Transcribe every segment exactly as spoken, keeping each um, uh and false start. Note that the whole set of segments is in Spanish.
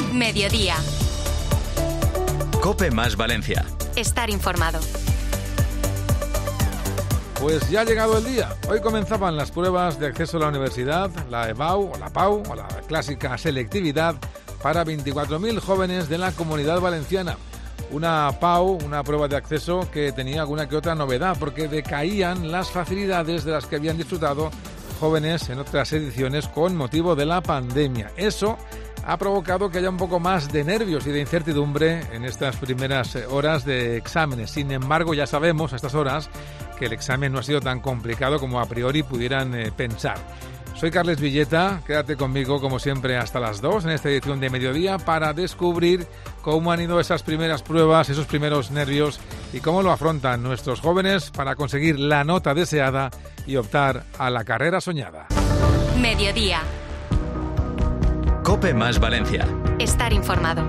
Mediodía. COPE más Valencia. Estar informado. Pues ya ha llegado el día. Hoy comenzaban las pruebas de acceso a la universidad, la EBAU o la PAU, o la clásica selectividad, para veinticuatro mil jóvenes de la Comunidad Valenciana. Una PAU, una prueba de acceso que tenía alguna que otra novedad, porque decaían las facilidades de las que habían disfrutado jóvenes en otras ediciones con motivo de la pandemia. Eso ha provocado que haya un poco más de nervios y de incertidumbre en estas primeras horas de exámenes. Sin embargo, ya sabemos a estas horas que el examen no ha sido tan complicado como a priori pudieran eh, pensar. Soy Carles Villeta, quédate conmigo como siempre hasta las dos en esta edición de Mediodía para descubrir cómo han ido esas primeras pruebas, esos primeros nervios y cómo lo afrontan nuestros jóvenes para conseguir la nota deseada y optar a la carrera soñada. Mediodía. COPE más Valencia. Estar informado.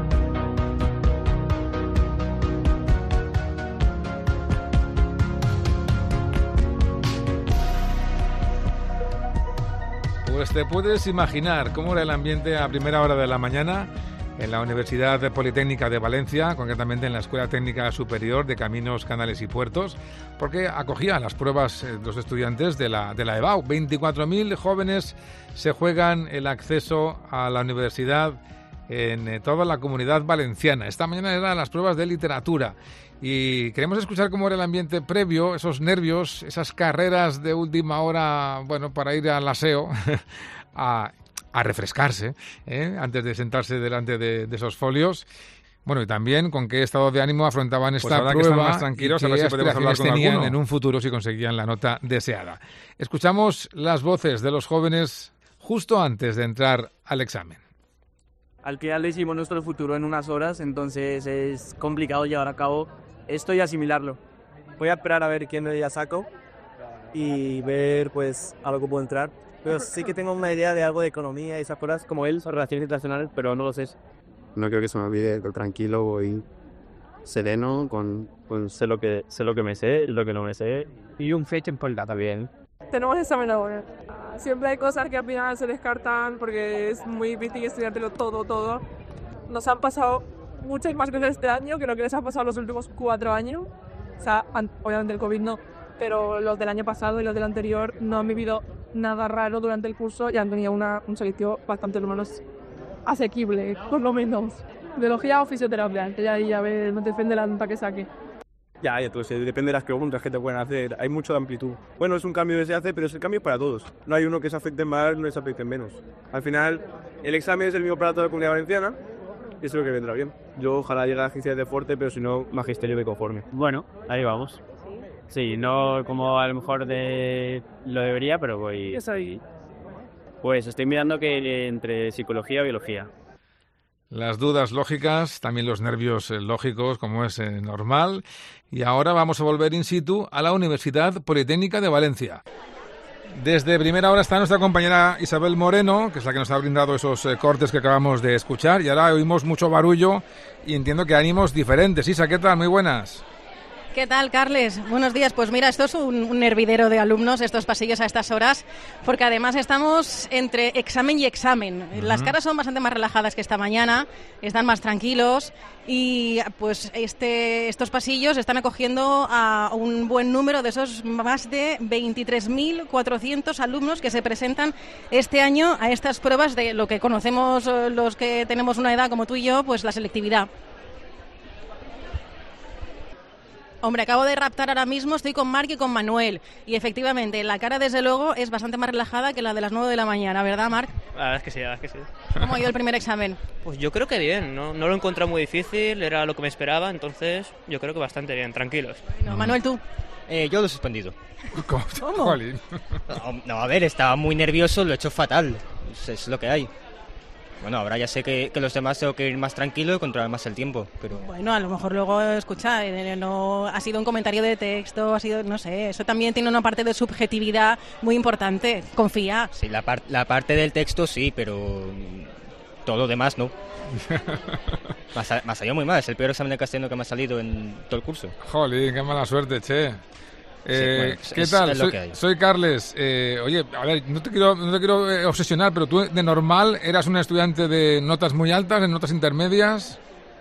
Pues te puedes imaginar cómo era el ambiente a primera hora de la mañana en la Universidad Politécnica de Valencia, concretamente en la Escuela Técnica Superior de Caminos, Canales y Puertos, porque acogía las pruebas eh, los estudiantes de la, de la EBAU. veinticuatro mil jóvenes se juegan el acceso a la universidad en eh, toda la Comunidad Valenciana. Esta mañana eran las pruebas de literatura y queremos escuchar cómo era el ambiente previo, esos nervios, esas carreras de última hora, bueno, para ir al aseo, a... a refrescarse, ¿eh? antes de sentarse delante de, de esos folios. Bueno, y también con qué estado de ánimo afrontaban esta pues ahora prueba que están más tranquilos, y a ver qué si podemos hablar con tenían alguno. en un futuro si conseguían la nota deseada. Escuchamos las voces de los jóvenes justo antes de entrar al examen. Al final decimos nuestro futuro en unas horas, entonces es complicado llevar a cabo esto y asimilarlo. Voy a esperar a ver quién ya saco y ver pues a lo que puedo entrar. Pero sí que tengo una idea de algo de economía y esas cosas. Como él, son relaciones internacionales, pero no lo sé. No quiero que se me olvide, tranquilo, voy sereno, con, con sé, lo que, sé lo que me sé, lo que no me sé. Y un fecha importante también. Tenemos examen ahora. Siempre hay cosas que al final se descartan porque es muy difícil estudiártelo todo, todo. Nos han pasado muchas más cosas este año que lo que les ha pasado los últimos cuatro años. O sea, obviamente el COVID no, pero los del año pasado y los del anterior no han vivido nada raro durante el curso y han tenido una, un selectivo bastante, lo menos, asequible, por lo menos. Biología o fisioterapia, que ya ahí ya ves, no te depende la nota que saque. Ya, ya, pues depende de las preguntas que te pueden hacer. Hay mucho de amplitud. Bueno, es un cambio que se hace, pero es el cambio para todos. No hay uno que se afecte más, no se afecte menos. Al final, el examen es el mismo para toda la Comunidad Valenciana y eso es lo que vendrá bien. Yo ojalá llegue a la agencia de deporte, pero si no, magisterio me conforme. Bueno, ahí vamos. Sí, no como a lo mejor de lo debería, pero voy... Es ahí. Pues estoy mirando que entre psicología y biología. Las dudas lógicas, también los nervios eh, lógicos, como es eh, normal. Y ahora vamos a volver in situ a la Universidad Politécnica de Valencia. Desde primera hora está nuestra compañera Isabel Moreno, que es la que nos ha brindado esos eh, cortes que acabamos de escuchar. Y ahora oímos mucho barullo y entiendo que ánimos diferentes. Isa, ¿qué tal? Muy buenas. ¿Qué tal, Carles? Buenos días. Pues mira, esto es un, un hervidero de alumnos, estos pasillos a estas horas, porque además estamos entre examen y examen. Uh-huh. Las caras son bastante más relajadas que esta mañana, están más tranquilos y pues este, estos pasillos están acogiendo a un buen número de esos más de veintitrés mil cuatrocientos alumnos que se presentan este año a estas pruebas de lo que conocemos los que tenemos una edad como tú y yo, pues la selectividad. Hombre, acabo de raptar ahora mismo, estoy con Marc y con Manuel. Y efectivamente, la cara desde luego es bastante más relajada que la de las nueve de la mañana, ¿verdad, Marc? La verdad es que sí, la verdad es que sí. ¿Cómo ha ido el primer examen? Pues yo creo que bien, no, no lo he encontrado muy difícil, era lo que me esperaba, entonces yo creo que bastante bien, tranquilos. Bueno, Manuel, ¿tú? Eh, yo lo he suspendido. ¿Cómo? ¿Cómo? No, no, a ver, estaba muy nervioso, lo he hecho fatal. Es, es lo que hay. Bueno, ahora ya sé que, que los demás tengo que ir más tranquilo y controlar más el tiempo, pero... Bueno, a lo mejor luego, escucha, no ha sido un comentario de texto, ha sido, no sé, eso también tiene una parte de subjetividad muy importante, confía. Sí, la, par- la parte del texto sí, pero todo lo demás no. Me ha salido muy mal, es el peor examen de castellano que me ha salido en todo el curso. Jolín, qué mala suerte, che. Eh, sí, bueno, ¿Qué es, tal? Es soy, lo que hay. soy Carles. Eh, oye, a ver, no te quiero, no te quiero eh, obsesionar, pero tú de normal eras un estudiante de notas muy altas, en notas intermedias.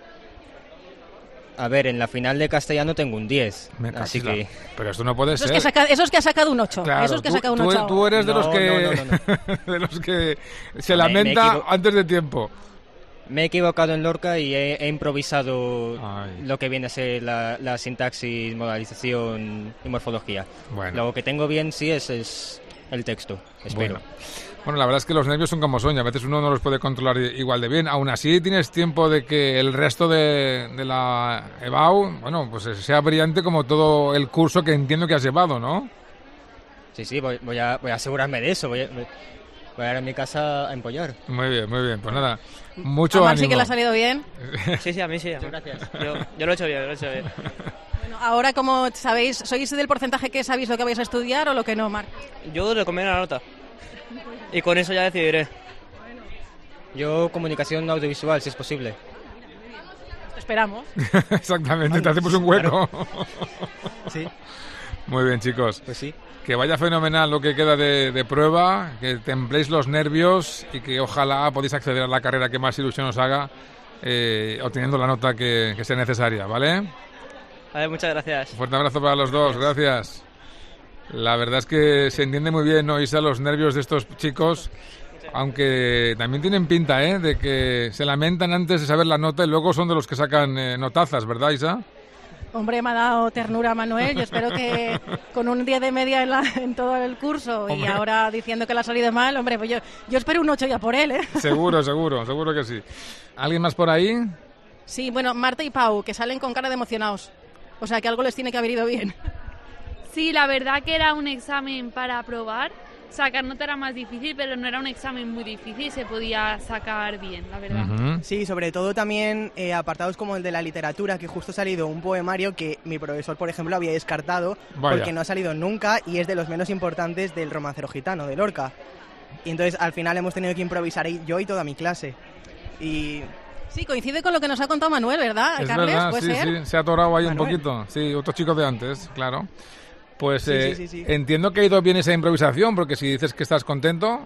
A ver, en la final de castellano tengo un diez, Me así cachis que... la- Pero esto no puede Esos ser. que, saca, esos que ha sacado un ocho. Claro, esos que ha tú, sacado un tú- ocho. tú eres de los No, que no, no, no, de los que se Me- me lamenta equivo- antes de tiempo. Me he equivocado en Lorca y he, he improvisado Ay. lo que viene a ser la, la sintaxis, modalización y morfología. Bueno. Lo que tengo bien sí es, es el texto, espero. Bueno. Bueno, la verdad es que los nervios son como son y a veces uno no los puede controlar i- igual de bien. Aún así tienes tiempo de que el resto de, de la EBAU, bueno, pues sea brillante como todo el curso que entiendo que has llevado, ¿no? Sí, sí, voy, voy, a, voy a asegurarme de eso. Voy a, voy a ir a mi casa a empollar. Muy bien, muy bien. Pues nada, mucho A Mar ánimo. sí que le ha salido bien. Sí, sí, a mí sí. a mí. Gracias. Yo, yo lo he hecho bien, lo he hecho bien. Bueno, ahora, como sabéis, ¿sois del porcentaje que sabéis lo que vais a estudiar o lo que no, Marc? Yo le comeré la nota. Y con eso ya decidiré. Yo comunicación audiovisual, si es posible. Te esperamos. Exactamente, te hacemos un hueco. Sí. Muy bien, chicos. Pues sí. Que vaya fenomenal lo que queda de, de prueba, que templéis los nervios y que ojalá podáis acceder a la carrera que más ilusión os haga, eh, obteniendo la nota que, que sea necesaria, ¿vale? A ver, muchas gracias. Un fuerte abrazo para los dos, gracias. La verdad es que se entiende muy bien, ¿no, Isa, los nervios de estos chicos? Aunque también tienen pinta, ¿eh?, de que se lamentan antes de saber la nota y luego son de los que sacan eh, notazas, ¿verdad, Isa? Hombre, me ha dado ternura Manuel. Yo espero que con un diez de media en, la- en todo el curso y Hombre. ahora diciendo que le ha salido mal, hombre, pues yo, yo espero un ocho ya por él, ¿eh? Seguro, seguro, seguro que sí. ¿Alguien más por ahí? Sí, bueno, Marta y Pau, que salen con cara de emocionados. O sea, que algo les tiene que haber ido bien. Sí, la verdad que era un examen para aprobar. Sacar nota era más difícil, pero no era un examen muy difícil, se podía sacar bien, la verdad. Ujú. Sí, sobre todo también eh, apartados como el de la literatura, que justo ha salido un poemario que mi profesor, por ejemplo, había descartado Vaya. porque no ha salido nunca y es de los menos importantes del romancero gitano, de Lorca. Y entonces al final hemos tenido que improvisar ahí yo y toda mi clase. Y Sí, coincide con lo que nos ha contado Manuel, ¿verdad, Es Carles? verdad, ¿Puede sí, ser? sí, se ha atorado ahí Manuel. un poquito. Sí, otros chicos de antes, claro. Pues Sí, eh, sí, sí, sí. entiendo que ha ido bien esa improvisación, porque si dices que estás contento,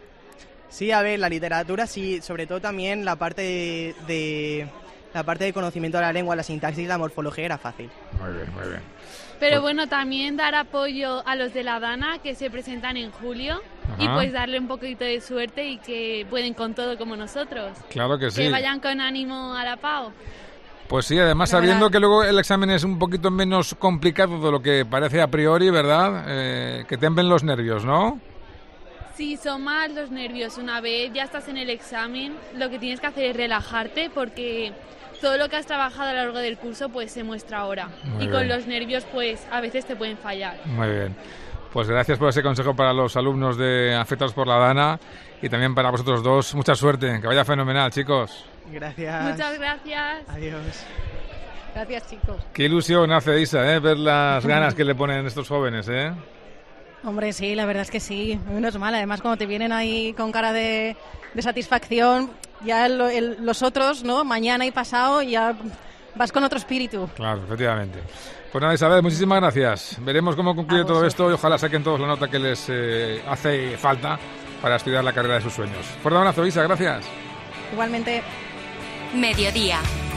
sí, a ver, la literatura sí, sobre todo también la parte de, de- la parte de conocimiento de la lengua, la sintaxis y la morfología era fácil. muy bien, muy bien. Pero bueno, también dar apoyo a los de la Dana que se presentan en julio y Ajá. pues darle un poquito de suerte y que pueden con todo como nosotros. Claro que sí. Que vayan con ánimo a la PAO. Pues sí, además La sabiendo verdad. que luego el examen es un poquito menos complicado de lo que parece a priori, ¿verdad? Eh, que temblen los nervios, ¿no? Sí, son más los nervios. Una vez ya estás en el examen, lo que tienes que hacer es relajarte porque todo lo que has trabajado a lo largo del curso pues se muestra ahora. Muy y con bien. los nervios pues a veces te pueden fallar. Muy bien. Pues gracias por ese consejo para los alumnos de afectados por la Dana y también para vosotros dos. Mucha suerte, que vaya fenomenal, chicos. Gracias. Muchas gracias. Adiós. Gracias, chicos. Qué ilusión hace Isa, ¿eh? Ver las ganas que le ponen estos jóvenes, ¿eh? Hombre, sí, la verdad es que sí. Menos mal. Además, cuando te vienen ahí con cara de, de satisfacción, ya el- el- los otros, ¿no? Mañana y pasado ya vas con otro espíritu. Claro, efectivamente. Pues nada, Isabel, muchísimas gracias. Veremos cómo concluye A todo vosotros. esto y ojalá saquen todos la nota que les eh, hace falta para estudiar la carrera de sus sueños. Fuerte abrazo, Isa, gracias. Igualmente. Mediodía.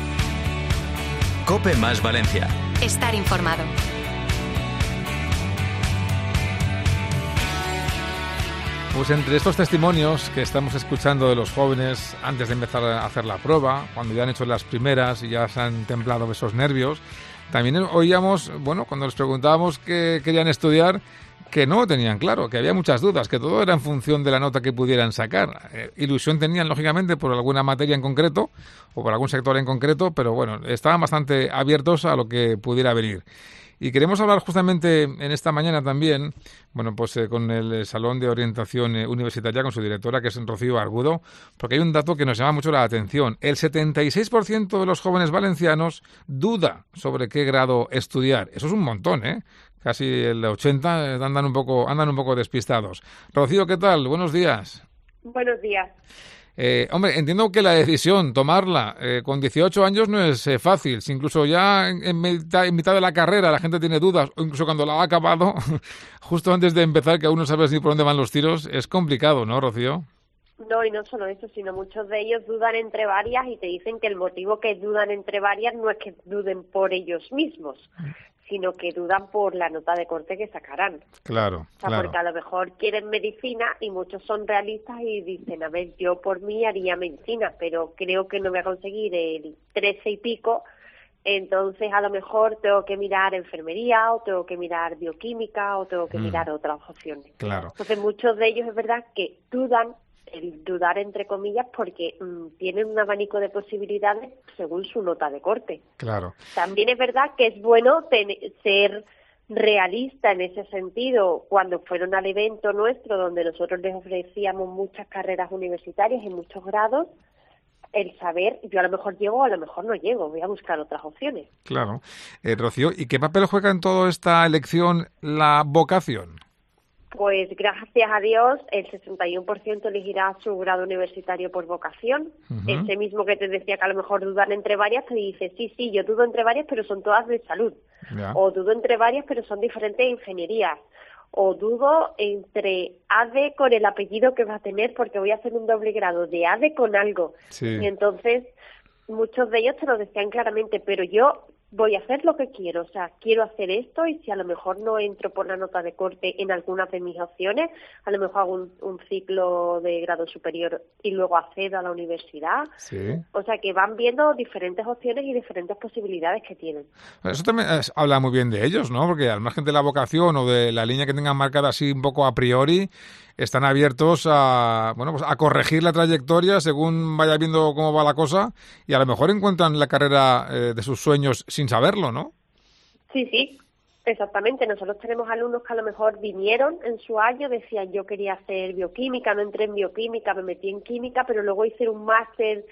COPE más Valencia. Estar informado. Pues entre estos testimonios que estamos escuchando de los jóvenes antes de empezar a hacer la prueba, cuando ya han hecho las primeras y ya se han templado esos nervios, también oíamos, bueno, cuando les preguntábamos qué querían estudiar, que no lo tenían claro, que había muchas dudas, que todo era en función de la nota que pudieran sacar. Eh, ilusión tenían, lógicamente, por alguna materia en concreto o por algún sector en concreto, pero bueno, estaban bastante abiertos a lo que pudiera venir. Y queremos hablar justamente en esta mañana también, bueno, pues eh, con el Salón de Orientación eh, Universitaria, con su directora, que es Rocío Argudo, porque hay un dato que nos llama mucho la atención. El setenta y seis por ciento de los jóvenes valencianos duda sobre qué grado estudiar. Eso es un montón, ¿eh? Casi el ochenta por ciento andan un poco, andan un poco despistados. Rocío, ¿qué tal? Buenos días. Buenos días. Eh, hombre, entiendo que la decisión, tomarla eh, con dieciocho años no es eh, fácil. Si incluso ya en, en, mitad, en mitad de la carrera la gente tiene dudas, o incluso cuando la ha acabado, justo antes de empezar, que aún no sabes ni por dónde van los tiros, es complicado, ¿no, Rocío? No, y no solo eso, sino muchos de ellos dudan entre varias y te dicen que el motivo que dudan entre varias no es que duden por ellos mismos, sino que dudan por la nota de corte que sacarán. Claro, O sea, claro. porque a lo mejor quieren medicina y muchos son realistas y dicen, a ver, yo por mí haría medicina, pero creo que no voy a conseguir el trece y pico, entonces a lo mejor tengo que mirar enfermería o tengo que mirar bioquímica o tengo que Mm. mirar otras opciones. Claro. Entonces muchos de ellos es verdad que dudan, el dudar entre comillas, porque mmm, tienen un abanico de posibilidades según su nota de corte. Claro. También es verdad que es bueno ten- ser realista en ese sentido. Cuando fueron al evento nuestro, donde nosotros les ofrecíamos muchas carreras universitarias y muchos grados, el saber, yo a lo mejor llego o a lo mejor no llego, voy a buscar otras opciones. Claro. Eh, Rocío, ¿y qué papel juega en toda esta elección la vocación? Pues gracias a Dios el sesenta y uno por ciento elegirá su grado universitario por vocación. Ujú. Ese mismo que te decía que a lo mejor dudan entre varias, te dice, sí, sí, yo dudo entre varias, pero son todas de salud. Ya. O dudo entre varias, pero son diferentes ingenierías. O dudo entre A D E con el apellido que va a tener, porque voy a hacer un doble grado de A D E con algo. Sí. Y entonces muchos de ellos te lo decían claramente, pero yo voy a hacer lo que quiero, o sea, quiero hacer esto y si a lo mejor no entro por la nota de corte en algunas de mis opciones, a lo mejor hago un, un ciclo de grado superior y luego accedo a la universidad. Sí. O sea, que van viendo diferentes opciones y diferentes posibilidades que tienen. Eso también es- habla muy bien de ellos, ¿no? Porque al margen de la vocación o de la línea que tengan marcada así un poco a priori, están abiertos a, bueno, pues a corregir la trayectoria según vaya viendo cómo va la cosa y a lo mejor encuentran la carrera eh, de sus sueños sin saberlo, ¿no? Sí, sí, exactamente. Nosotros tenemos alumnos que a lo mejor vinieron en su año, decían yo quería hacer bioquímica, no entré en bioquímica, me metí en química, pero luego hice un máster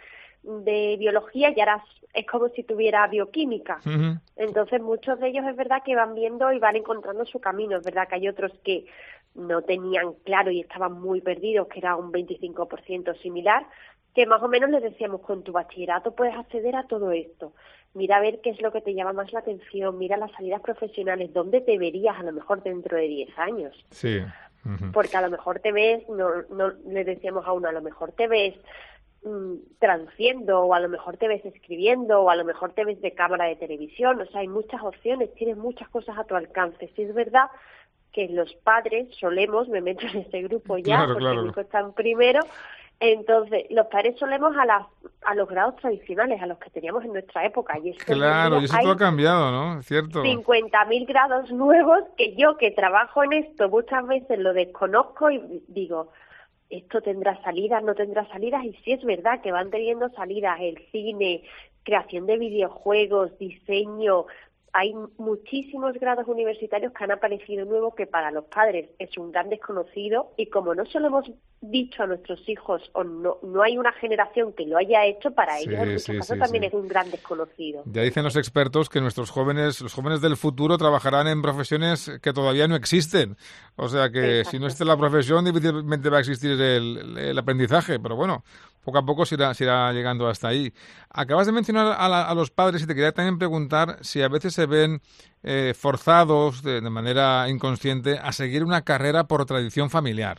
de biología y ahora es como si tuviera bioquímica. Ujú. Entonces muchos de ellos es verdad que van viendo y van encontrando su camino. Es verdad que hay otros que no tenían claro y estaban muy perdidos, que era un veinticinco por ciento similar, que más o menos les decíamos, con tu bachillerato puedes acceder a todo esto. Mira a ver qué es lo que te llama más la atención, mira las salidas profesionales, dónde te verías a lo mejor dentro de diez años. Sí. Ujú. Porque a lo mejor te ves, no, no le decíamos a uno, a lo mejor te ves mm, traduciendo, o a lo mejor te ves escribiendo, o a lo mejor te ves de cámara de televisión. O sea, hay muchas opciones, tienes muchas cosas a tu alcance. Sí es verdad que los padres solemos, me meto en ese grupo ya, Claro, porque claro. mi hijo está en primero, entonces los padres solemos a las a los grados tradicionales, a los que teníamos en nuestra época. Y es que hoy en Claro, día y eso hay todo ha cambiado, ¿no? Es cierto. cincuenta mil grados nuevos que yo, que trabajo en esto, muchas veces lo desconozco y digo, esto tendrá salidas, no tendrá salidas, y sí es verdad que van teniendo salidas, el cine, creación de videojuegos, diseño. Hay muchísimos grados universitarios que han aparecido nuevos que para los padres es un gran desconocido, y como no se lo hemos dicho a nuestros hijos o no, no hay una generación que lo haya hecho, para Sí, ellos en muchos sí, casos sí, también sí. es un gran desconocido. Ya dicen los expertos que nuestros jóvenes, los jóvenes del futuro trabajarán en profesiones que todavía no existen. O sea que Exacto. si no existe la profesión, difícilmente va a existir el, el aprendizaje. Pero bueno, poco a poco se irá, se irá llegando hasta ahí. Acabas de mencionar a, la- a los padres y te quería también preguntar si a veces se ven eh, forzados de, de manera inconsciente a seguir una carrera por tradición familiar.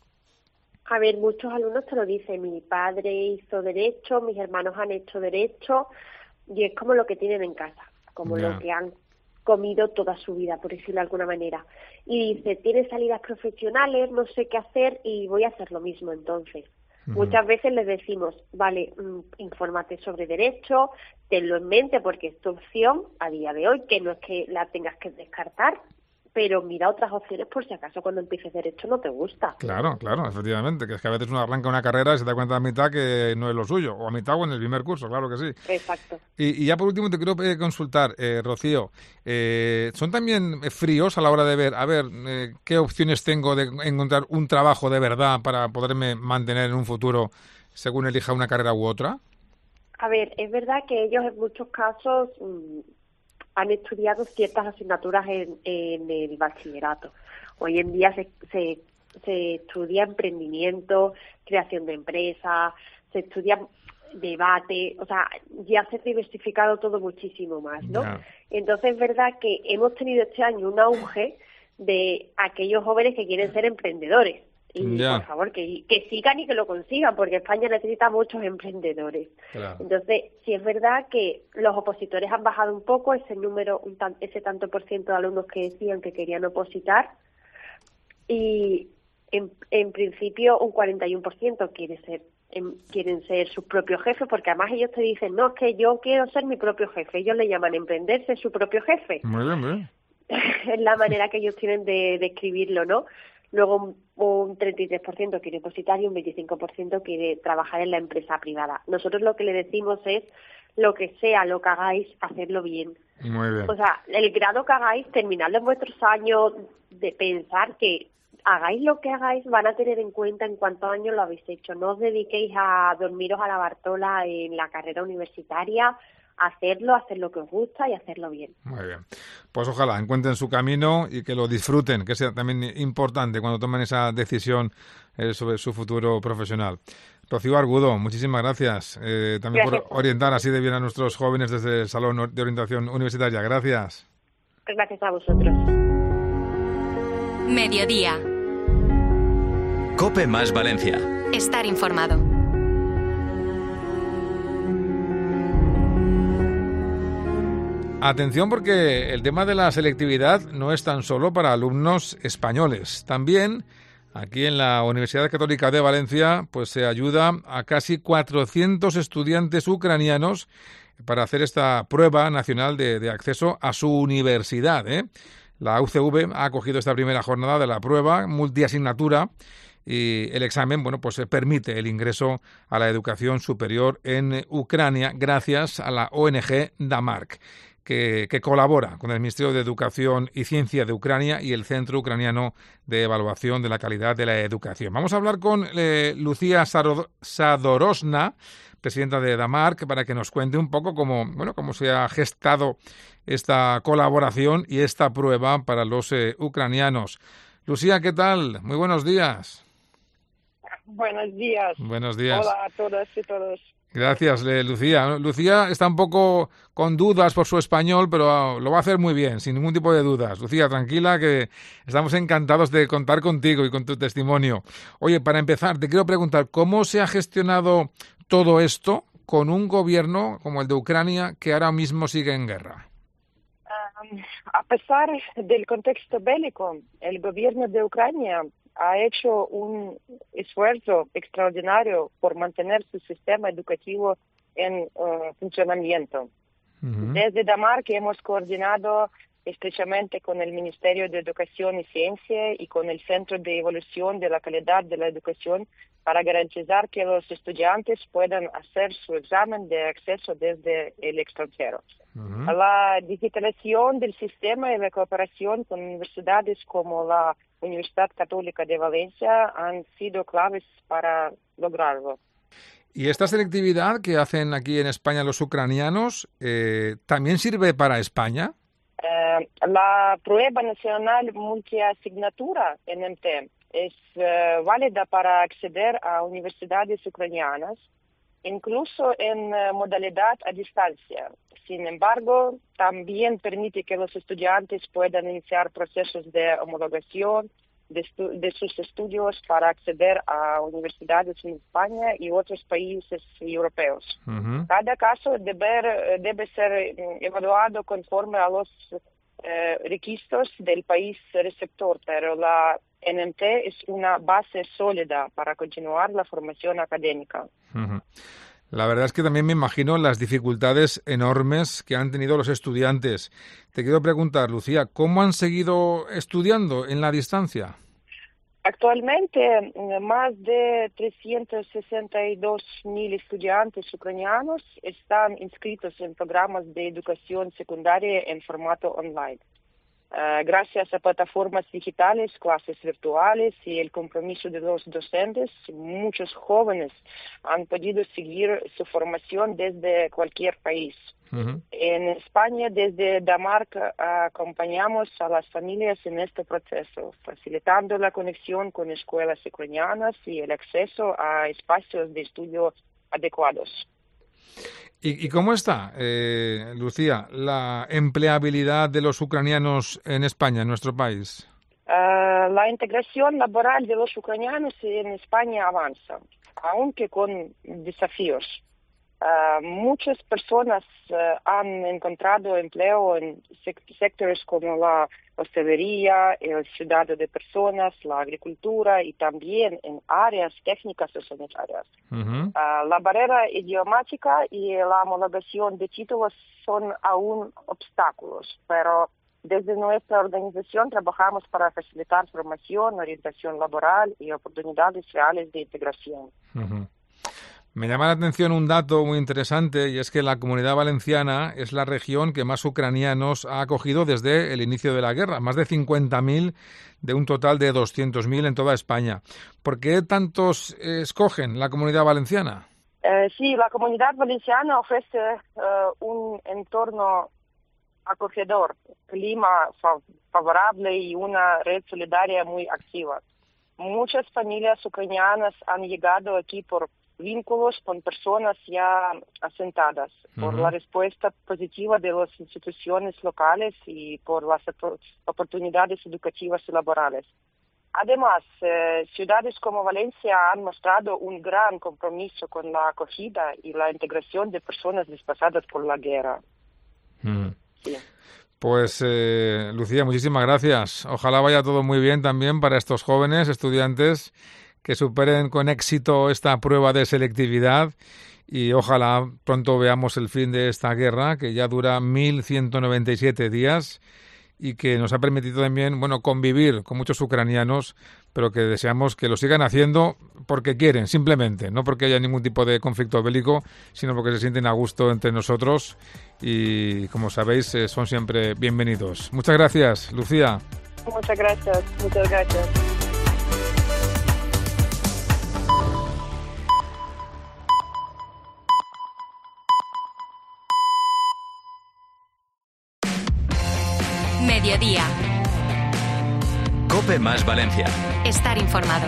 A ver, muchos alumnos te lo dicen, mi padre hizo derecho, mis hermanos han hecho derecho, y es como lo que tienen en casa, como Ya. lo que han comido toda su vida, por decirlo de alguna manera. Y dice, tiene salidas profesionales, no sé qué hacer y voy a hacer lo mismo entonces. Ujú. Muchas veces les decimos, vale, mm, infórmate sobre derecho, tenlo en mente porque es tu opción a día de hoy, que no es que la tengas que descartar, pero mira otras opciones por si acaso cuando empieces derecho no te gusta. Claro, claro, efectivamente, que es que a veces uno arranca una carrera y se da cuenta a mitad que no es lo suyo, o a mitad o en el primer curso, claro que sí. Exacto. Y, y ya por último te quiero eh, consultar, eh, Rocío, eh, ¿son también eh, fríos a la hora de ver, a ver, eh, qué opciones tengo de encontrar un trabajo de verdad para poderme mantener en un futuro según elija una carrera u otra? A ver, es verdad que ellos en muchos casos mm, han estudiado ciertas asignaturas en, en el bachillerato. Hoy en día se, se se estudia emprendimiento, creación de empresas, se estudia debate, o sea, ya se ha diversificado todo muchísimo más, ¿no? Ya. Entonces es verdad que hemos tenido este año un auge de aquellos jóvenes que quieren ser emprendedores. Y Ya. por favor, que, que sigan y que lo consigan, porque España necesita muchos emprendedores. Claro. Entonces, sí es verdad que los opositores han bajado un poco, ese número, un tan, ese tanto por ciento de alumnos que decían que querían opositar, y en, en principio un cuarenta y uno por ciento quiere ser, em, quieren ser sus propios jefes, porque además ellos te dicen, no, es que yo quiero ser mi propio jefe. Ellos le llaman emprender, ser su propio jefe. Muy bien, muy bien. Es la manera que ellos tienen de, de escribirlo, ¿no? Luego un, un treinta y tres por ciento quiere opositar y un veinticinco por ciento quiere trabajar en la empresa privada. Nosotros lo que le decimos es, lo que sea, lo que hagáis, hacerlo bien. Muy bien. O sea, el grado que hagáis, terminadlo en vuestros años, de pensar que hagáis lo que hagáis, van a tener en cuenta en cuántos años lo habéis hecho. No os dediquéis a dormiros a la Bartola en la carrera universitaria, hacerlo, hacer lo que os gusta y hacerlo bien. Muy bien. Pues ojalá encuentren su camino y que lo disfruten, que sea también importante cuando tomen esa decisión eh, sobre su futuro profesional. Rocío Argudo, muchísimas gracias. Eh, también Gracias. por orientar así de bien a nuestros jóvenes desde el Salón de Orientación Universitaria. Gracias. Gracias a vosotros. Mediodía. COPE más Valencia. Estar informado. Atención, porque el tema de la selectividad no es tan solo para alumnos españoles. También aquí en la Universidad Católica de Valencia pues se ayuda a casi cuatrocientos estudiantes ucranianos para hacer esta prueba nacional de, de acceso a su universidad, ¿eh? La U C V ha acogido esta primera jornada de la prueba multiasignatura y el examen, bueno, pues permite el ingreso a la educación superior en Ucrania gracias a la O N G Damark. Que, que colabora con el Ministerio de Educación y Ciencia de Ucrania y el Centro Ucraniano de Evaluación de la Calidad de la Educación. Vamos a hablar con eh, Lucía Sadorosna, presidenta de Damark, para que nos cuente un poco cómo, bueno, cómo se ha gestado esta colaboración y esta prueba para los eh, ucranianos. Lucía, ¿qué tal? Muy buenos días. Buenos días. Buenos días. Hola a todas y todos. Gracias, Lucía. Lucía está un poco con dudas por su español, pero lo va a hacer muy bien, sin ningún tipo de dudas. Lucía, tranquila, que estamos encantados de contar contigo y con tu testimonio. Oye, para empezar, te quiero preguntar, ¿cómo se ha gestionado todo esto con un gobierno como el de Ucrania que ahora mismo sigue en guerra? Um, a pesar del contexto bélico, el gobierno de Ucrania ha hecho un esfuerzo extraordinario por mantener su sistema educativo en uh, funcionamiento. Uh-huh. Desde Damark hemos coordinado estrechamente con el Ministerio de Educación y Ciencia y con el Centro de Evaluación de la Calidad de la Educación para garantizar que los estudiantes puedan hacer su examen de acceso desde el extranjero. Uh-huh. La digitalización del sistema y la cooperación con universidades como la Universidad Católica de Valencia han sido claves para lograrlo. ¿Y esta selectividad que hacen aquí en España los ucranianos eh, también sirve para España? Eh, la prueba nacional multiasignatura N M T es eh, válida para acceder a universidades ucranianas, incluso en uh, modalidad a distancia. Sin embargo, también permite que los estudiantes puedan iniciar procesos de homologación de, estu- de sus estudios para acceder a universidades en España y otros países europeos. Uh-huh. Cada caso debe, debe ser evaluado conforme a los eh, requisitos del país receptor, pero la N M T es una base sólida para continuar la formación académica. Uh-huh. La verdad es que también me imagino las dificultades enormes que han tenido los estudiantes. Te quiero preguntar, Lucía, ¿cómo han seguido estudiando en la distancia? Actualmente, más de trescientos sesenta y dos mil estudiantes ucranianos están inscritos en programas de educación secundaria en formato online. Uh, gracias a plataformas digitales, clases virtuales y el compromiso de los docentes, muchos jóvenes han podido seguir su formación desde cualquier país. Uh-huh. En España, desde DAMARC, acompañamos a las familias en este proceso, facilitando la conexión con escuelas ucranianas y el acceso a espacios de estudio adecuados. ¿Y, y cómo está, eh, Lucía, la empleabilidad de los ucranianos en España, en nuestro país? Uh, la integración laboral de los ucranianos en España avanza, aunque con desafíos. Uh, muchas personas uh, han encontrado empleo en sec- sectores como la hostelería, el cuidado de personas, la agricultura y también en áreas técnicas o sanitarias. Uh-huh. Uh, la barrera idiomática y la homologación de títulos son aún obstáculos, pero desde nuestra organización trabajamos para facilitar formación, orientación laboral y oportunidades reales de integración. Uh-huh. Me llama la atención un dato muy interesante, y es que la Comunidad Valenciana es la región que más ucranianos ha acogido desde el inicio de la guerra, más de cincuenta mil de un total de doscientos mil en toda España. ¿Por qué tantos eh, escogen la Comunidad Valenciana? Eh, sí, la Comunidad Valenciana ofrece uh, un entorno acogedor, clima fa- favorable y una red solidaria muy activa. Muchas familias ucranianas han llegado aquí por vínculos con personas ya asentadas, uh-huh. por la respuesta positiva de las instituciones locales y por las oportunidades educativas y laborales. Además, eh, ciudades como Valencia han mostrado un gran compromiso con la acogida y la integración de personas desplazadas por la guerra. Uh-huh. Sí. Pues, eh, Lucía, muchísimas gracias. Ojalá vaya todo muy bien también para estos jóvenes estudiantes que superen con éxito esta prueba de selectividad y ojalá pronto veamos el fin de esta guerra que ya dura mil ciento noventa y siete días y que nos ha permitido también, bueno, convivir con muchos ucranianos, pero que deseamos que lo sigan haciendo porque quieren, simplemente, no porque haya ningún tipo de conflicto bélico, sino porque se sienten a gusto entre nosotros y, como sabéis, eh, son siempre bienvenidos. Muchas gracias, Lucía. Muchas gracias, muchas gracias. Mediodía. COPE más Valencia. Estar informado.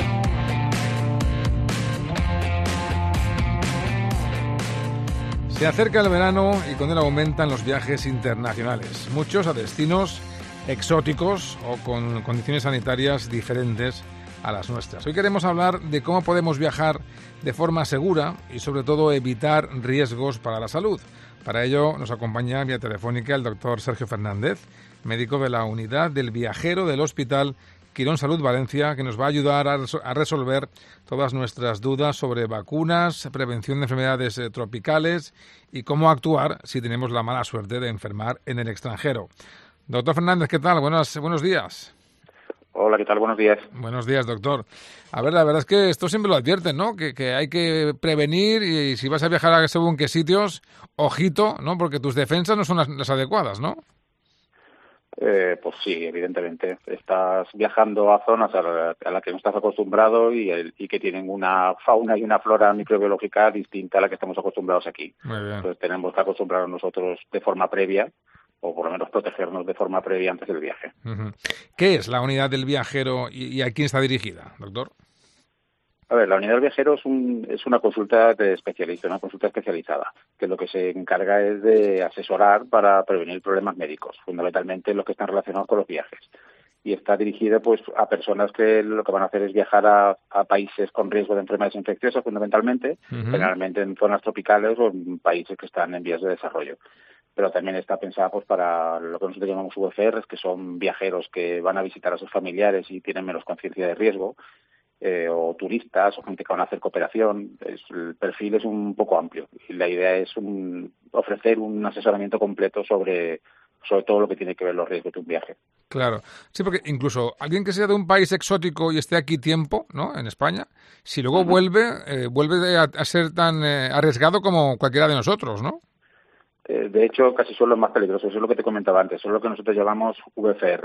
Se acerca el verano y con él aumentan los viajes internacionales, muchos a destinos exóticos o con condiciones sanitarias diferentes a las nuestras. Hoy queremos hablar de cómo podemos viajar de forma segura y sobre todo evitar riesgos para la salud. Para ello nos acompaña vía telefónica el doctor Sergio Fernández, médico de la unidad del viajero del Hospital Quirón Salud Valencia, que nos va a ayudar a, resol- a resolver todas nuestras dudas sobre vacunas, prevención de enfermedades eh, tropicales y cómo actuar si tenemos la mala suerte de enfermar en el extranjero. Doctor Fernández, ¿qué tal? Buenos, buenos días. Hola, ¿qué tal? Buenos días. Buenos días, doctor. A ver, la verdad es que esto siempre lo advierten, ¿no? Que, que hay que prevenir y si vas a viajar a según qué sitios, ojito, ¿no? Porque tus defensas no son las, las adecuadas, ¿no? Eh, pues sí, evidentemente. Estás viajando a zonas a las la que no estás acostumbrado y, el, y que tienen una fauna y una flora microbiológica distinta a la que estamos acostumbrados aquí. Muy bien. Entonces tenemos que acostumbrarnos nosotros de forma previa, o por lo menos protegernos de forma previa antes del viaje. Uh-huh. ¿Qué es la unidad del viajero y, y a quién está dirigida, doctor? A ver, la unidad del viajero es, un, es una consulta de especialista, una consulta especializada, que lo que se encarga es de asesorar para prevenir problemas médicos, fundamentalmente los que están relacionados con los viajes. Y está dirigida pues a personas que lo que van a hacer es viajar a, a países con riesgo de enfermedades infecciosas, fundamentalmente, uh-huh. generalmente en zonas tropicales o en países que están en vías de desarrollo. Pero también está pensada pues para lo que nosotros llamamos V F Rs, que son viajeros que van a visitar a sus familiares y tienen menos conciencia de riesgo, eh, o turistas, o gente que van a hacer cooperación. Es, el perfil es un poco amplio y la idea es un, ofrecer un asesoramiento completo sobre, sobre todo lo que tiene que ver los riesgos de un viaje. Claro, sí, porque incluso alguien que sea de un país exótico y esté aquí tiempo, ¿no?, en España, si luego uh-huh. vuelve, eh, vuelve a, a ser tan eh, arriesgado como cualquiera de nosotros, ¿no? De hecho, casi son los más peligrosos, eso es lo que te comentaba antes, son lo que nosotros llamamos V F Rs,